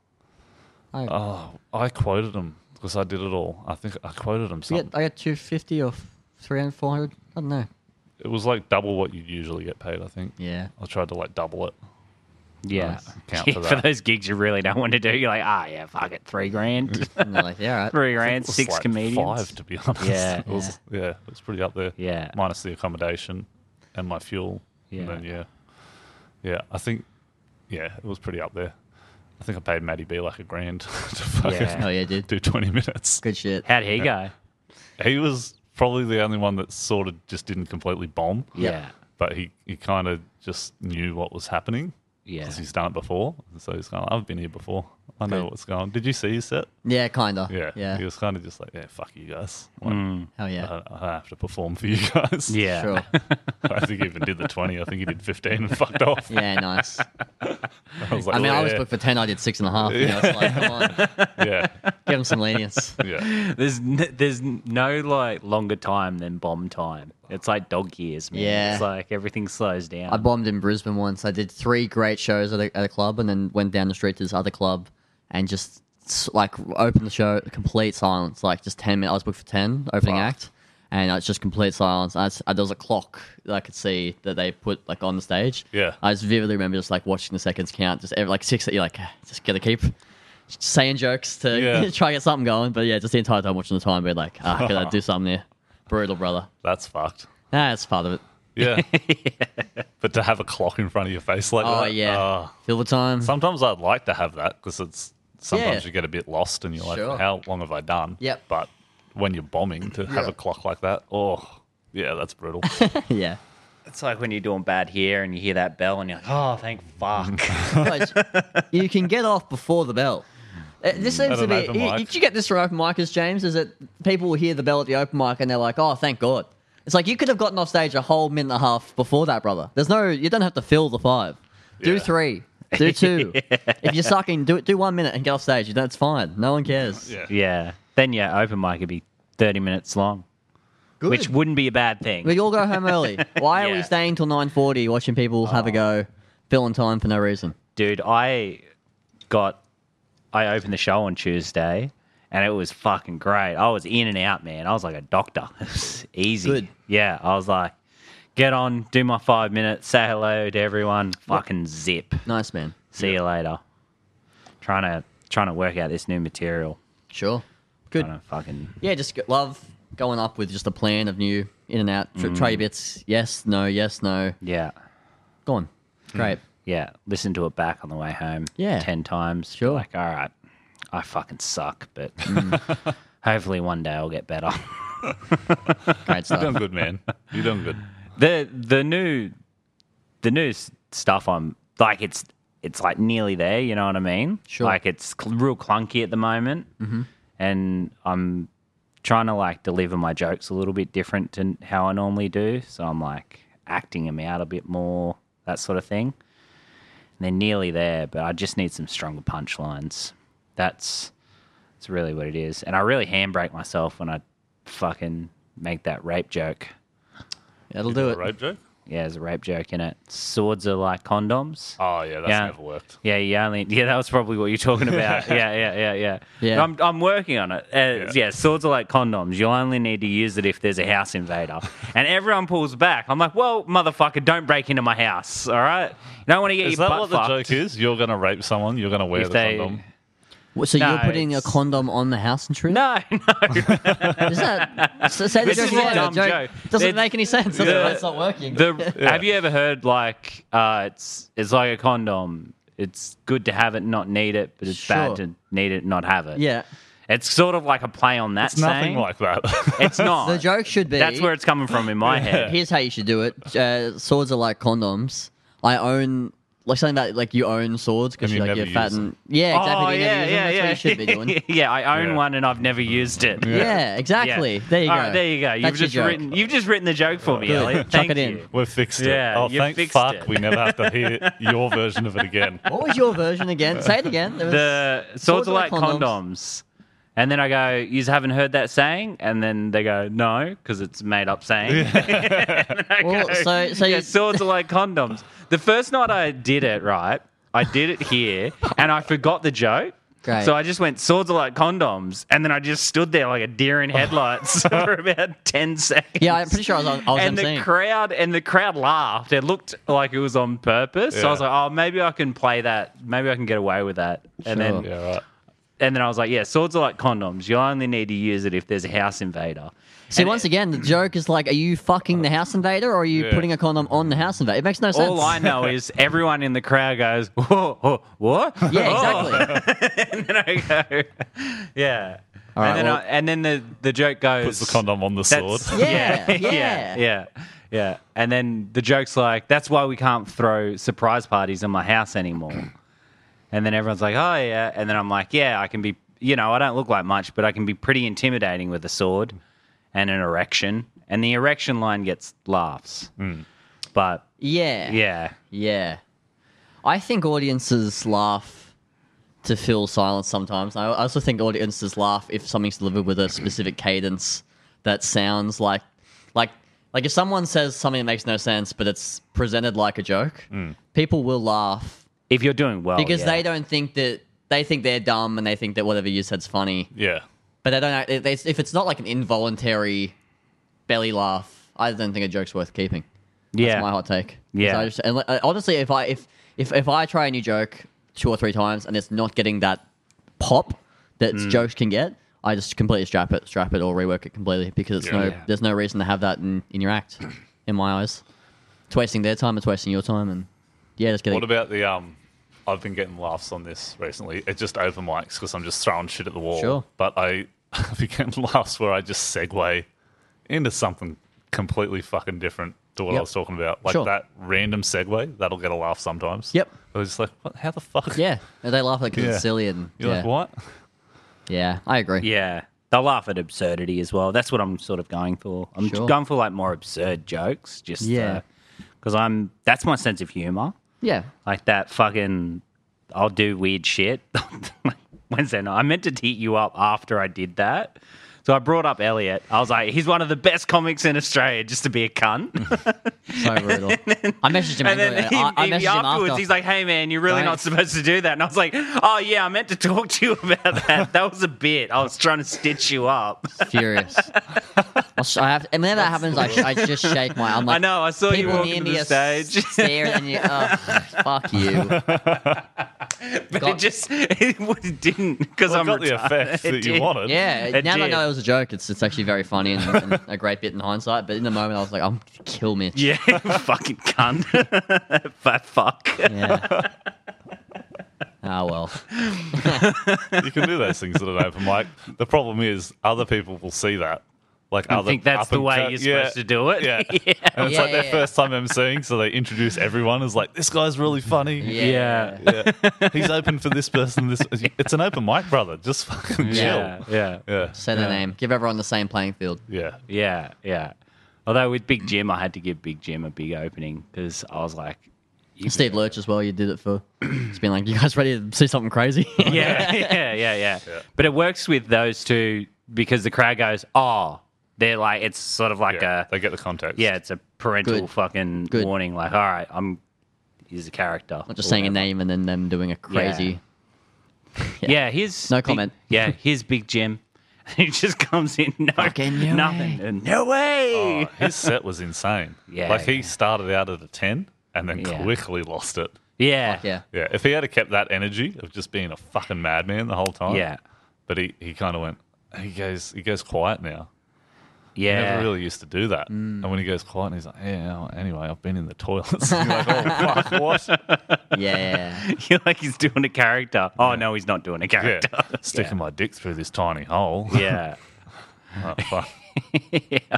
Oh, I quoted them because I did it all. I think I quoted them something. I got 250 or 300, 400. I don't know. It was like double what you usually get paid, I think. Yeah. I tried to like double it. Yeah. Nice. Count Yeah, for for that. those gigs you really don't want to do. You're like, yeah, fuck it, $3,000. And they're like, yeah, all right. 3,000, It was 6 like comedians. 5 to be honest. Yeah. It was, it was pretty up there. Yeah. Minus the accommodation and my fuel. Yeah. And then, yeah, I think, it was pretty up there. I think I paid Matty B like $1,000 to fucking Yeah. Oh, yeah, dude. do 20 minutes. Good shit. How'd he go? He was probably the only one that sort of just didn't completely bomb. Yeah. But he kind of just knew what was happening. Yeah. because he's done it before. So he's going, I've been here before. I know Good. what's going on. Did you see his set? Yeah, kinda. Yeah. Yeah. He was kind of just like, yeah, fuck you guys. Like, Hell yeah. I have to perform for you guys. Yeah. Sure. I think he even did the 20. I think he did 15 and fucked off. Yeah, nice. I was like, I mean, I was yeah. booked for 10. I did 6.5. You know, it's like, come on, Yeah. give him some lenience. Yeah. There's no like longer time than bomb time. It's like dog years, man. Yeah. It's like everything slows down. I bombed in Brisbane once. I did 3 great shows at a club, and then went down the street to this other club, and just like opened the show, complete silence. Like just 10 minutes. I was booked for 10 opening Fuck. act, and it's just complete silence. There was a clock that I could see that they put like on the stage. Yeah. I just vividly remember just like watching the seconds count. Just like 6. You're like, just gotta keep saying jokes to Yeah. try to get something going. But yeah, just the entire time watching the time, being like, gotta do something here. Brutal, brother. That's fucked. Nah, that's part of it. Yeah. But to have a clock in front of your face like Oh that. yeah, feel the time. Sometimes I'd like to have that because sometimes Yeah. you get a bit lost and you're like, Sure. how long have I done? Yep. But when you're bombing, to have Yeah. a clock like that, yeah, that's brutal. Yeah. It's like when you're doing bad here and you hear that bell and you're like, oh, thank fuck. Guys, you can get off before the bell. This seems At to an be. open mic. Did you get this from open micers, James? Is that people will hear the bell at the open mic and they're like, "Oh, thank God." It's like you could have gotten off stage a whole minute and a half before that, brother. You don't have to fill the 5. Do Yeah. 3. Do 2. If you're sucking, do 1 minute and get off stage. It's fine. No one cares. Yeah. Yeah. Then yeah, open mic would be 30 minutes long, Good. which wouldn't be a bad thing. We all go home early. Why are we Yeah. staying till 9:40 watching people have a go, filling time for no reason? Dude, I opened the show on Tuesday and it was fucking great. I was in and out, man. I was like a doctor. It was easy. Good. Yeah. I was like, get on, do my 5 minutes, say hello to everyone, fucking zip. Nice, man. See you later. Trying to work out this new material. Sure. Good. Trying to fucking Yeah, just love going up with just a plan of new in and out. Try your bits. Yes, no, yes, no. yeah. Go on. Great. Yeah, listen to it back on the way home. Yeah. 10 times. Sure. Like, all right, I fucking suck, but hopefully one day I'll get better. Great You're stuff. doing good, man. You're doing good. The new stuff I'm like it's like nearly there. You know what I mean? Sure. Like it's real clunky at the moment, and I'm trying to like deliver my jokes a little bit different to how I normally do. So I'm like acting them out a bit more, that sort of thing. And they're nearly there, but I just need some stronger punchlines. That's really what it is. And I really handbrake myself when I fucking make that rape joke. That'll do A it. rape joke? Yeah, there's a rape joke in it. Swords are like condoms. Oh, yeah, that's Yeah. never worked. Yeah, that was probably what you're talking about. Yeah. Yeah. I'm working on it. Yeah, swords are like condoms. You'll only need to use it if there's a house invader. And everyone pulls back. I'm like, well, motherfucker, don't break into my house, all right? You don't want to get Is your that butt what the fucked. joke is? You're going to rape someone, you're going to wear If the they- condom. So No, you're putting a it's- condom on the house intruder? No. Is that... say the This joke is a again. dumb The joke. doesn't It- make any sense. does it? the- It's not working. Have you ever heard like it's like a condom? It's good to have it, not need it, but it's Sure. bad to need it, not have it. Yeah. It's sort of like a play on that It's nothing saying. like that. It's not. The joke should be... That's where it's coming from in my head. Here's how you should do it. Swords are like condoms. I own... Like something that like you own swords because And you're you like you're never fat use and yeah exactly. Oh, you never use them. That's what you should be doing. Yeah, I own Yeah. one and I've never used it. Yeah, exactly. Yeah. There you All go. right, there you go. That's your joke. You've just written the joke for me, Good. Elliot. Chuck Thank it in. you. We've fixed it. Yeah, Oh, you thank fixed fuck it. we never have to hear your version of it again. What was your version again? Say it again. There was- The swords are like condoms. And then I go, you haven't heard that saying? And then they go, no, because it's made up saying. And I Well, so yeah, you- swords are like condoms. The first night I did it, right, I did it here, and I forgot the joke. Great. So I just went, swords are like condoms. And then I just stood there like a deer in headlights for about 10 seconds. Yeah, I'm pretty sure I was and emceeing. the crowd laughed. It looked like it was on purpose. So I was Yeah. like, oh, maybe I can play that. Maybe I can get away with that. And Sure. then Yeah, right. and then I was like, yeah, swords are like condoms. You only need to use it if there's a house invader. See, And once again, the joke is like, are you fucking the house invader or are you Yeah. putting a condom on the house invader? It makes no sense. all I know is everyone in the crowd goes, whoa, what? Yeah, exactly. And then I go, yeah. All right, and then well- and then the joke goes, Puts the condom on the that's- sword. Yeah, yeah. Yeah. And then the joke's like, that's why we can't throw surprise parties in my house anymore. And then everyone's like, oh, yeah. And then I'm like, yeah, I can be, I don't look like much, but I can be pretty intimidating with a sword and an erection. And the erection line gets laughs. But, Yeah. I think audiences laugh to fill silence sometimes. I also think audiences laugh if something's delivered with a specific cadence that sounds like if someone says something that makes no sense, but it's presented like a joke, people will laugh if you're doing well. because they don't think that they think they're dumb and they think that whatever you said's funny. Yeah. But they don't. If it's not like an involuntary belly laugh, I don't think a joke's worth keeping. That's my hot take. Yeah. Honestly, if I try a new joke 2 or 3 times and it's not getting that pop that jokes can get, I just completely scrap it or rework it completely because there's no reason to have that in your act, in my eyes. It's wasting their time, it's wasting your time, and just getting... What about the I've been getting laughs on this recently. It's just open mics because I'm just throwing shit at the wall. Sure. But I've been getting laughs where I just segue into something completely fucking different to what I was talking about. Like that random segue, that'll get a laugh sometimes. Yep. I was just like, what? How the fuck? Yeah, and they laugh because it's silly and... You're like, what? Yeah, I agree. Yeah. They'll laugh at absurdity as well. That's what I'm sort of going for. I'm going for like more absurd jokes. Just because that's my sense of humor. Yeah. Like that fucking, I'll do weird shit. Wednesday night, I meant to tee you up after I did that. So I brought up Elliot. I was like, he's one of the best comics in Australia just to be a cunt. So brutal. I messaged him. And then I messaged him afterwards, after. he's like, hey, man, you're really not supposed to do that. And I was like, oh, yeah, I meant to talk to you about that. That was a bit. I was trying to stitch you up. Furious. And whenever that happens, I just shake my... I'm like, I know. I saw you people walking near to me the are stage. staring and you... Oh, fuck you. But it didn't because I'm got the retarded. effect that you wanted. Yeah, It now that I did. know it was a joke, it's actually very funny and a great bit in hindsight. But in the moment, I was like, I'm gonna kill Mitch. Yeah, fucking cunt. Fat fuck. Yeah. Ah, well. You can do those things at an open mic. The problem is other people will see that. Like I think that's the way you're supposed to do it. Yeah. And it's like their first time emceeing, so they introduce everyone as like, this guy's really funny. Yeah. Yeah. He's open for this person. It's an open mic, brother. Just fucking chill. Yeah. Say the name. Give everyone the same playing field. Yeah. Although with Big Jim, I had to give Big Jim a big opening because I was like, Steve Lurch as well, you did it for. It's been like, you guys ready to see something crazy? yeah. But it works with those two because the crowd goes, oh, they're like, it's sort of like they get the context. Yeah, it's a parental Good. fucking Good. warning. Like, all right, he's a character. Not just saying a name and then them doing a crazy. Yeah, here's No comment. Here's Big Jim. He just comes in, Fucking no nothing, way. no way. Oh, his set was insane. Yeah, Like he started out at a 10 and then Yeah. quickly lost it. Yeah, Yeah. Yeah. If he had kept that energy of just being a fucking madman the whole time. yeah, But he kind of went, he goes quiet now. He yeah. never really used to do that. And when he goes quiet, and he's like, yeah, well, anyway, I've been in the toilets. And you're like, oh, fuck, what? Yeah. You're like he's doing a character. Oh no, he's not doing a Yeah. character. Sticking my dick through this tiny hole. Yeah. Oh, fuck. Yeah.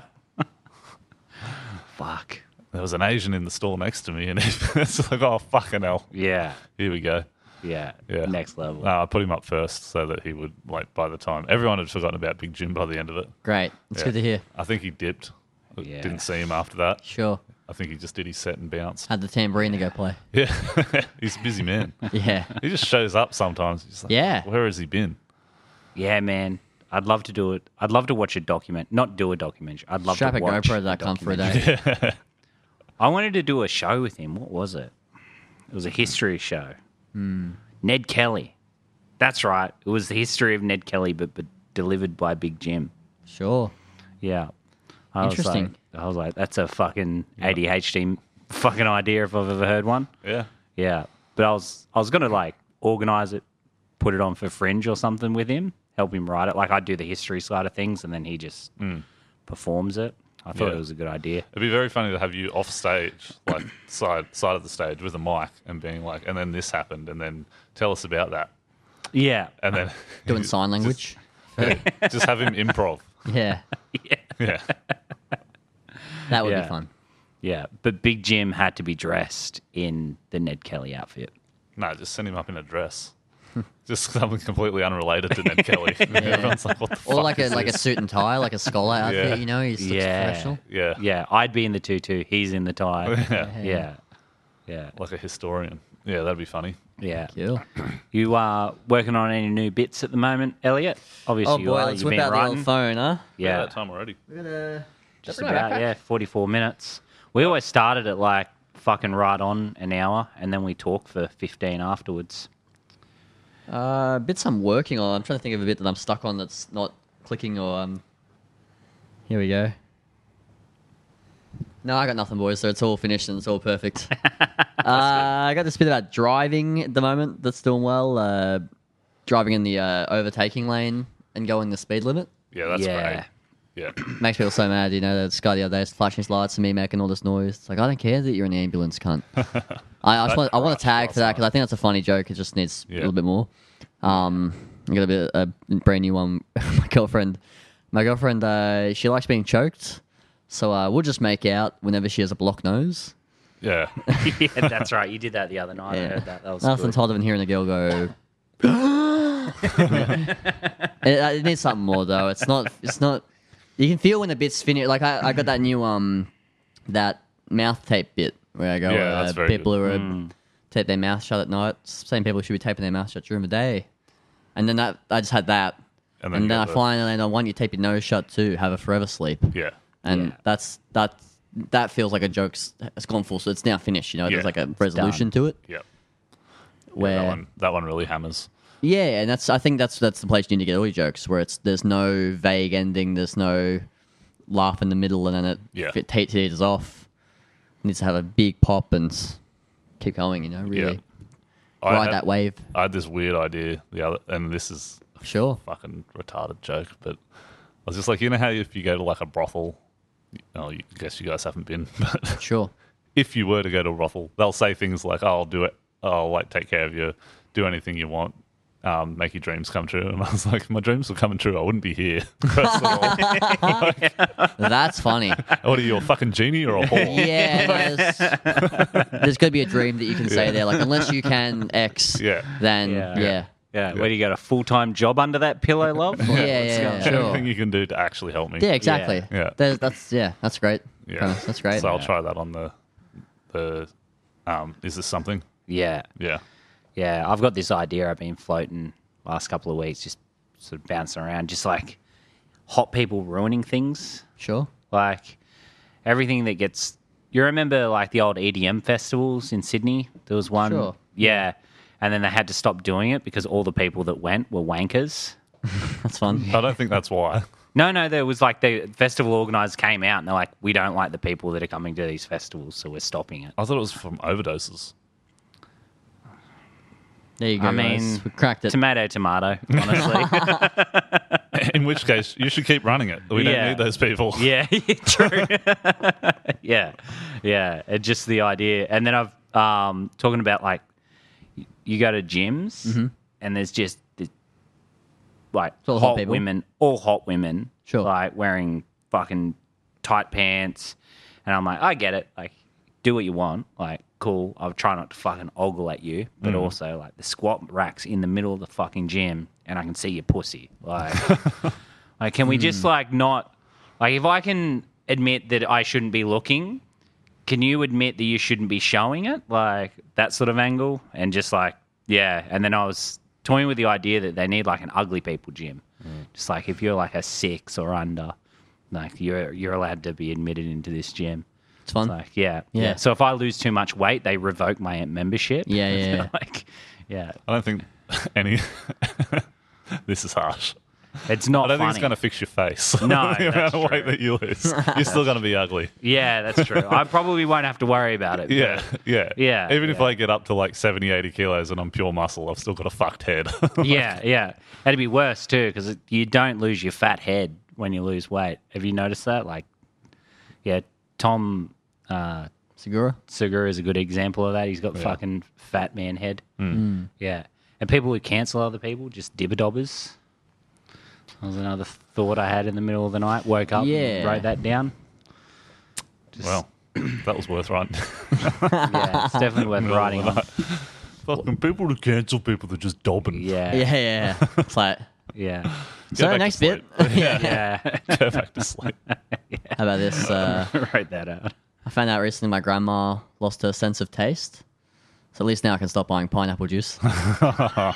Fuck. There was an Asian in the store next to me, and it's like, oh, fucking hell. Yeah. Here we go. Yeah. Yeah. Next level. No, I put him up first so that he would, like, by the time. Everyone had forgotten about Big Jim by the end of it. Great. It's Yeah. good to hear. I think he dipped. I Yeah. Didn't see him after that. Sure. I think he just did his set and bounced. Had the tambourine to go play. Yeah. He's a busy man. Yeah. He just shows up sometimes. He's like, Yeah. where has he been? Yeah, man. I'd love to do it. I'd love to watch a not do a documentary. I'd love Strap to a watch GoPro to that cunt for a day. I wanted to do a show with him. What was it? It was a history show. Ned Kelly. That's right. It was the history of Ned Kelly, but delivered by Big Jim. Sure. Yeah. Interesting. I was like, that's a fucking ADHD fucking idea if I've ever heard one. Yeah. Yeah. But I was gonna like organise it, put it on for Fringe or something with him, help him write it. Like I'd do the history side of things and then he just performs it. I thought Yeah. it was a good idea. It'd be very funny to have you off stage, like side of the stage with a mic and being like, and then this happened, and then tell us about that. Yeah. And then Doing sign language. just have him improv. Yeah. Yeah. That would Yeah. be fun. Yeah, but Big Jim had to be dressed in the Ned Kelly outfit. No, just send him up in a dress. Just something completely unrelated to Ned Kelly. Everyone's like, what the fuck Or like is a this? suit and tie, like a scholar outfit. Yeah. You know, he's looks Yeah. professional. Yeah. Yeah, I'd be in the tutu. He's in the tie. Yeah. Yeah. Like a historian. Yeah, that'd be funny. Yeah. Cool. You are working on any new bits at the moment, Elliot? Obviously Oh you boy, are. let's You've whip been out the writing. old phone, huh? Yeah, Yeah. that time already. We're gonna Just about, 44 minutes. We always started at like fucking right on an hour and then we talk for 15 afterwards. Bits I'm working on. I'm trying to think of a bit that I'm stuck on that's not clicking or Here we go. No, I got nothing, boys. So it's all finished and it's all perfect. I got this bit about driving at the moment. That's doing well. Driving in the overtaking lane and going the speed limit. Yeah, that's Yeah. great. Yeah. Makes people so mad, you know. This guy the other day is flashing his lights and me making all this noise. It's like, I don't care that you're an ambulance, cunt. I want to tag for that because I think that's a funny joke. It just needs a little bit more. I got a brand new one. My girlfriend, she likes being choked. So we'll just make out whenever she has a blocked nose. Yeah. Yeah, that's right. You did that the other night. I heard that. That was Nothing good. told than hearing a girl go. It needs something more though. It's not. You can feel when the bit's finished. Like I got that new that mouth tape bit where I go. Yeah, that's very people good. who tape their mouth shut at night. Same people should be taping their mouth shut during the day. And then I just had that. And And you then I got the- finally landed on one. You tape your nose shut too. Have a forever sleep. Yeah. And Yeah. that feels like a joke's. It's gone full. So it's now finished. You know, Yeah. there's like a resolution to it. Yeah. Where That one really hammers. yeah, and I think that's the place you need to get all your jokes where there's no vague ending, there's no laugh in the middle, and then it teeters off. It needs to have a big pop and keep going. You know, really ride that wave. I had this weird idea and this is Sure. fucking retarded joke, but I was just like, you know how if you go to like a brothel, I guess you guys haven't been, but Sure. if you were to go to a brothel, they'll say things like, "Oh, I'll do it. I'll like take care of you, do anything you want, make your dreams come true." And I was like, my dreams were coming true. I wouldn't be here. First of all, That's funny. what are you, a fucking genie or a whore? Yeah, there's got to be a dream that you can say there. Like, unless you can X, Yeah. then Yeah. yeah. Yeah. Where do you got a full-time job under that pillow, love? Yeah, sure. Anything you can do to actually help me. Yeah, exactly. Yeah. That's great. Yeah. Premise. That's great. So I'll try that on the is this something? Yeah. Yeah. Yeah, I've got this idea I've been floating last couple of weeks, just sort of bouncing around, just like hot people ruining things. Sure. Like everything that gets... You remember like the old EDM festivals in Sydney? There was one... Sure. Yeah. And then they had to stop doing it because all the people that went were wankers. That's fun. I don't think that's why. No, there was like the festival organisers came out and they're like, we don't like the people that are coming to these festivals, so we're stopping it. I thought it was from overdoses. There you go. I mean, guys. We cracked it. Tomato, honestly. In which case, you should keep running it. We Yeah. don't need those people. Yeah, true. yeah. It's just the idea. And then I've talking about like you go to gyms and there's just like all hot hot people? women, all hot women, Sure. like wearing fucking tight pants, and I'm like, I get it, like do what you want, like cool. I'll try not to fucking ogle at you, but also like the squat racks in the middle of the fucking gym, and I can see your pussy, like. Like, can we just like not like if I can admit that I shouldn't be looking, can you admit that you shouldn't be showing it? Like that sort of angle, and just like yeah. And then I was toying with the idea that they need like an ugly people gym, just like if you're like a 6 or under, like you're allowed to be admitted into this gym. It's fun. It's like yeah. Yeah. So if I lose too much weight, they revoke my membership. Yeah. Like yeah, I don't think any. This is harsh. it's not. I don't think it's funny. going to fix your face. No, the amount that's of weight true. that you lose, you're still going to be ugly. Yeah, that's true. I probably won't have to worry about it. Yeah, but- yeah. Even if yeah. I get up to like 70, 80 kilos and I'm pure muscle, I've still got a fucked head. Yeah. That'd be worse too because you don't lose your fat head when you lose weight. Have you noticed that? Like, yeah, Tom Segura. Segura is a good example of that. He's got fucking fat man head. Yeah. And people who cancel other people, just dibber-dobbers. That was another thought I had in the middle of the night. Woke up Yeah. and wrote that down. Just, Well, That was worth writing. Yeah, it's definitely worth writing on. Fucking people who cancel people that just dobbing. Yeah, Yeah. It's like, yeah, so back to next bit. sleep. yeah. Go back to sleep. How about this? Write that out. I found out recently my grandma lost her sense of taste. So at least now I can stop buying pineapple juice. Fuck.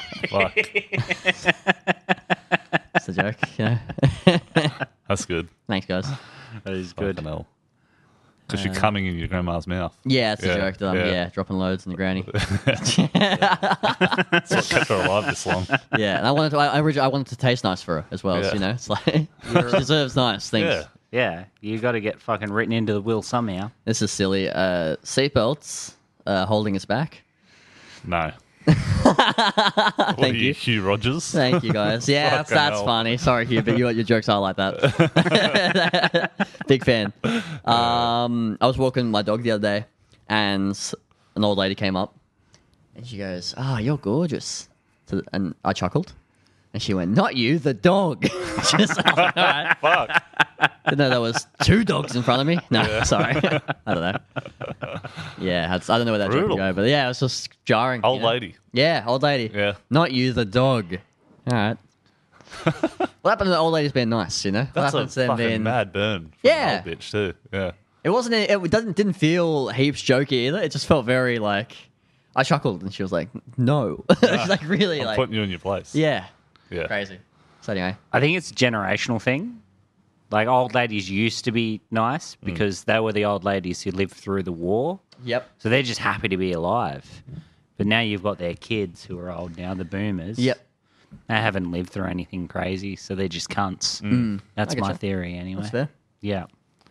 It's a joke, you know. That's good. Thanks, guys. That is good. Because you're coming in your grandma's mouth. Yeah, it's a Yeah, joke that I'm yeah. dropping loads in the granny. That's what kept her alive this long. Yeah, and I wanted to. I wanted to taste nice for her as well. Yeah. So, you know, it's like she deserves nice things. Yeah. Yeah, you got to get fucking written into the will somehow. This is silly. Seatbelts holding us back. No. What are you. Hugh Rogers? Thank you, guys. Yeah, that's Fucking hell. funny. Sorry, Hugh, but your jokes are like that. Big fan. I was walking my dog the other day, and an old lady came up, and she goes, "Oh, you're gorgeous." And I chuckled, and she went, "Not you, the dog." Just, all right. Fuck. Didn't know there was two dogs in front of me. No, sorry. I don't know. Yeah, I don't know where that joke Brutal. would go, but yeah, it was just jarring. Old you know? lady. Yeah, old lady. Yeah. Not you, the dog. All right. What happened to the old ladies being nice, you know? That's what a happened to them fucking being... mad burn. Yeah. Old bitch too. Yeah. It wasn't... It didn't feel heaps jokey either. It just felt very like... I chuckled and she was like, no. She's like really I'm like... putting you in your place. Yeah. Yeah. Crazy. So anyway. I think it's a generational thing. Like old ladies used to be nice because they were the old ladies who lived through the war. Yep. So they're just happy to be alive. But now you've got their kids who are old now, the boomers. Yep. They haven't lived through anything crazy, so they're just cunts. That's I get my you. theory anyway. That's fair. Yeah.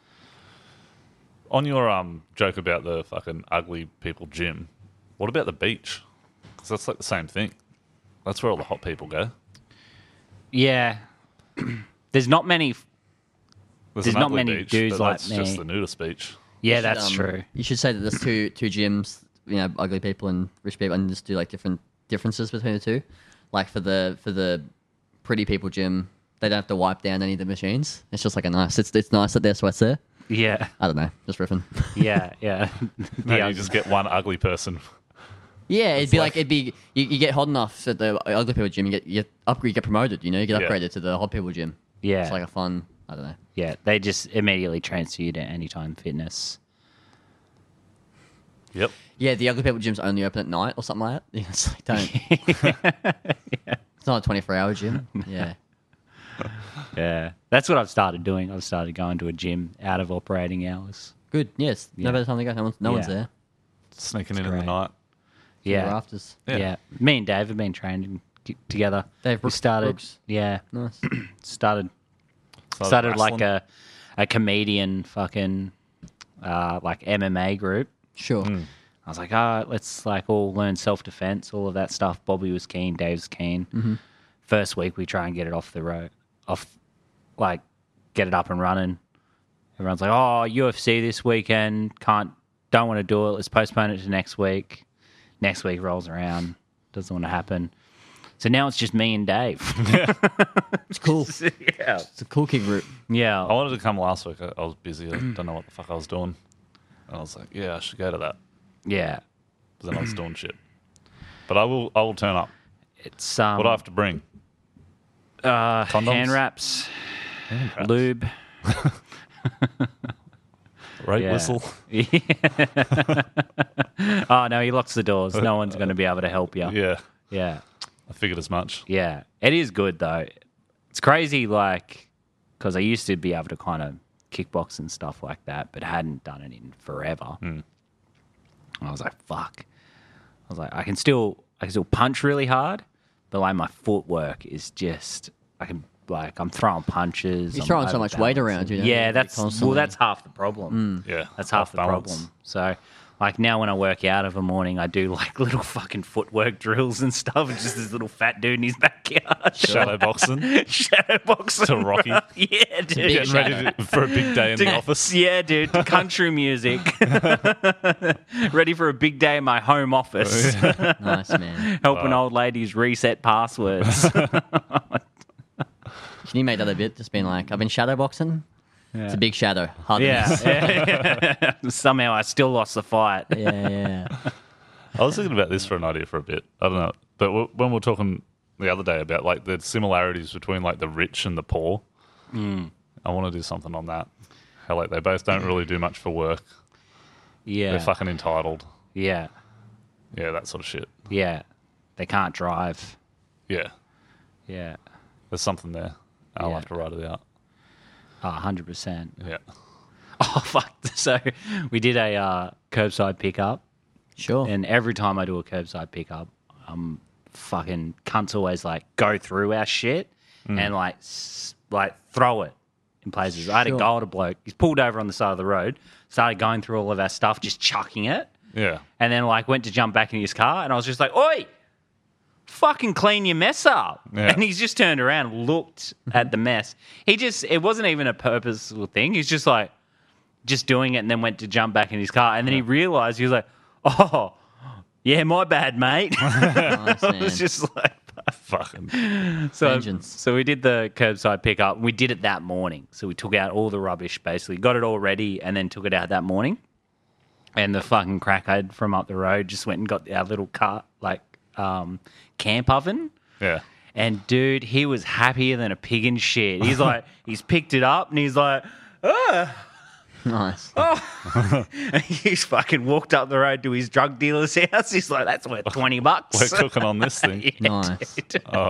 On your joke about the fucking ugly people gym, what about the beach? Because that's like the same thing. That's where all the hot people go. Yeah. There's not many... There's There's an not ugly many beach, dudes but like that's me. just the nudist beach. Yeah, that's Um, true. You should say that there's two gyms, you know, ugly people and rich people, and just do like differences between the two. Like for the pretty people gym, they don't have to wipe down any of the machines. It's just like a nice. It's nice that their sweat's there. Yeah. I don't know, just riffing. Yeah, yeah. No, Yeah, you just get one ugly person. Yeah, it'd be you get hot enough at the ugly people gym, you get promoted. You know, you get Yeah. upgraded to the hot people gym. Yeah. It's like a fun. I don't know. Yeah, they just immediately transfer you to Anytime Fitness. Yep. Yeah, the ugly people gym's only open at night or something like that. Yeah, it's like don't. It's not a 24-hour gym. Yeah. Yeah, that's what I've started doing. I've started going to a gym out of operating hours. Good. Yes. Yeah. No better time to go. No one's Yeah. there. Sneaking in the great. night. Yeah, Rafters. Yeah. yeah. Me and Dave have been training together. Dave We Brooks- started. Brooks. Yeah, Nice. started like wrestling. a comedian fucking like MMA group. Sure. I was like, let's like all learn self defense, all of that stuff. Bobby was keen, Dave's keen. First week we try and get it off the road, like get it up and running. Everyone's like, oh, UFC this weekend, don't want to do it. Let's postpone it to next week. Next week rolls around, doesn't want to happen. So now it's just me and Dave. It's cool. Yeah, It's a cool kick route. yeah. I wanted to come last week. I was busy. I don't know what the fuck I was doing. And I was like, yeah, I should go to that. Yeah, But then I was doing shit. But I will turn up. it's What do I have to bring? Condoms? hand wraps, lube. Rape Yeah. whistle. Oh no, he locks the doors. No one's going to be able to help you. Yeah. Yeah, I figured as much. yeah. It is good though. It's crazy, like, because I used to be able to kind of kickbox and stuff like that, but hadn't done it in forever. And I was like, fuck. I was like, I can still punch really hard, but like my footwork is just I'm throwing punches. You're I'm throwing so much weight around, you know? Yeah, You're that's constantly- that's half the problem. Yeah. That's half the balance. problem. So, like now when I work out of a morning, I do like little fucking footwork drills and stuff. It's just this little fat dude in his backyard. Shadow boxing. Shadow boxing. To Rocky. Yeah, dude. Getting ready for a big day in the office. Yeah, dude. Country music. Ready for a big day in my home office. Nice, man. Helping old ladies reset passwords. Can you make that a bit? Just being like, I've been shadowboxing. It's a big shadow. Hard to miss. Yeah. Somehow I still lost the fight. Yeah. I was thinking about this for an idea for a bit. I don't know. But when we were talking the other day about like the similarities between like the rich and the poor, I want to do something on that. How like they both don't really do much for work. Yeah. They're fucking entitled. Yeah. Yeah, that sort of shit. Yeah. They can't drive. Yeah. Yeah. There's something there. I'll Yeah. have to write it out. 100%. Yeah. Oh, fuck. So we did a curbside pickup. Sure. And every time I do a curbside pickup, fucking cunts always like go through our shit and like throw it in places. I had a Sure. go at a bloke. He's pulled over on the side of the road, started going through all of our stuff, just chucking it, Yeah. and then like went to jump back in his car, and I was just like, "Oi, fucking clean your mess up!" Yeah. And he's just turned around, and looked at the mess. It wasn't even a purposeful thing. He's just like just doing it, and then went to jump back in his car, and then he realized he was like, "Oh, yeah, my bad, mate." Nice, It man. was just like. Fucking. Vengeance. So we did the curbside pickup. We did it that morning. So we took out all the rubbish, basically, got it all ready, and then took it out that morning. And the fucking crackhead from up the road just went and got our little car, camp oven. Yeah. And dude, he was happier than a pig in shit. He's like, he's picked it up and he's like, Nice. and he's fucking walked up the road to his drug dealer's house. He's like, that's worth $20. We're cooking on this thing. Yeah, Nice. dude. Oh,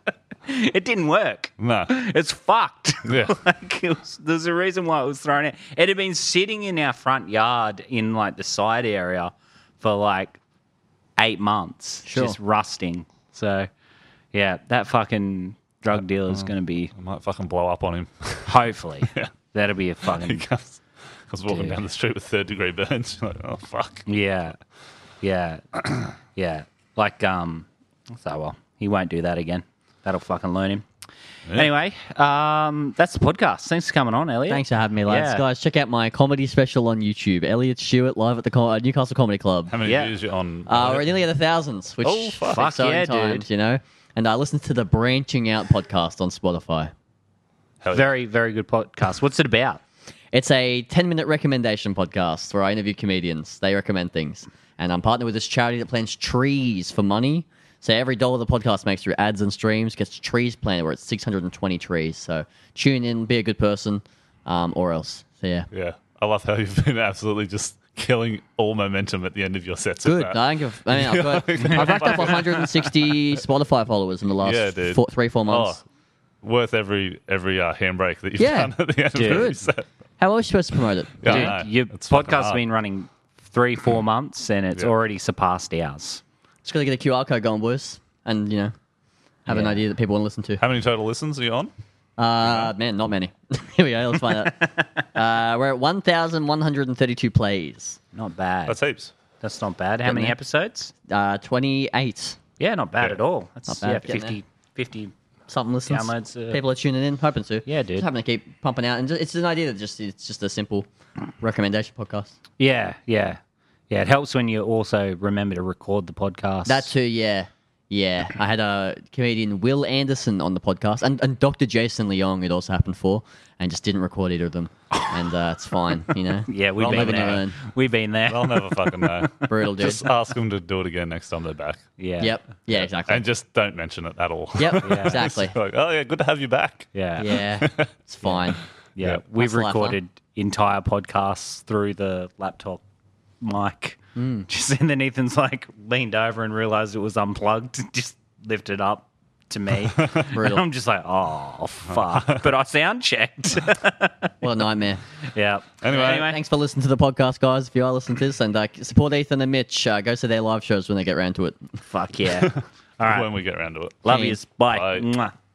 It didn't work. no. It's fucked. Yeah. There's a reason why it was thrown out. It had been sitting in our front yard in like the side area for like 8 months, Sure. just rusting. So, yeah, that fucking drug dealer's going to be, I might fucking blow up on him. hopefully, that'll be a He fucking, comes walking Dude. down the street with third-degree burns. Like, oh, fuck. yeah, yeah, yeah. Like, so well, he won't do that again. That'll fucking learn him. Yeah. Anyway, that's the podcast. Thanks for coming on, Elliot. Thanks for having me, lads. Yeah. Guys, check out my comedy special on YouTube. Elliot Stewart live at the Newcastle Comedy Club. How many Yeah. views you on? We're nearly at 1,000, which Oh, fuck. Fuck exciting yeah, times, dude. you know. And I listen to the Branching Out podcast on Spotify. Hell yeah. Very, very good podcast. What's it about? It's a 10-minute recommendation podcast where I interview comedians. They recommend things. And I'm partnered with this charity that plants trees for money. So every dollar the podcast makes through ads and streams gets trees planted, where it's 620 trees. So tune in, be a good person, or else. So yeah. Yeah. I love how you've been absolutely just killing all momentum at the end of your sets. with Good. that. I've racked up 160 Spotify followers in the last Yeah, dude. 3-4 months. Oh, worth every handbrake that you've Yeah. done at the end Dude. of every Good. set. How are we supposed to promote it? Yeah, I Dude, know. your It's fucking podcast's hard. been running 3-4 months and it's Yeah. already surpassed ours. Just got to get a QR code going, boys. And, you know, have an Yeah. idea that people want to listen to. How many total listens are you on? Man, not many. Here we go. Let's find out. We're at 1,132 plays. Not bad. That's heaps. That's not bad. How Getting many there. episodes? 28. Yeah, not bad Yeah. at all. That's Not bad, yeah, getting 50. Something listens. Downloads, People are tuning in, hoping to. Yeah, dude. Just hoping to keep pumping out. And it's an idea that it's just a simple recommendation podcast. Yeah, yeah. Yeah, it helps when you also remember to record the podcast. That too, yeah. Yeah. I had a comedian, Will Anderson, on the podcast, and Dr. Jason Leong, it also happened for, and just didn't record either of them. And it's fine, you know? Yeah, we've I'll been never there. learn. We've been there. I'll never fucking know. Brutal, dude. Just ask them to do it again next time they're back. Yeah. Yep. Yeah, exactly. And just don't mention it at all. Yep, Yeah. exactly. Like, oh, yeah, good to have you back. Yeah. Yeah, it's fine. Yeah. Yeah. We've That's life, huh? recorded entire podcasts through the laptop mic. Just and then Ethan's like leaned over and realized it was unplugged, just lifted up to me. Brutal. And I'm just like, oh fuck. But I sound checked. What a nightmare. Yeah. Anyway. Thanks for listening to the podcast, guys. If you are listening to this, and support Ethan and Mitch, go to their live shows when they get around to it. Fuck yeah. All right. When we get around to it. Love Hey. yous. Bye. Bye. Mwah.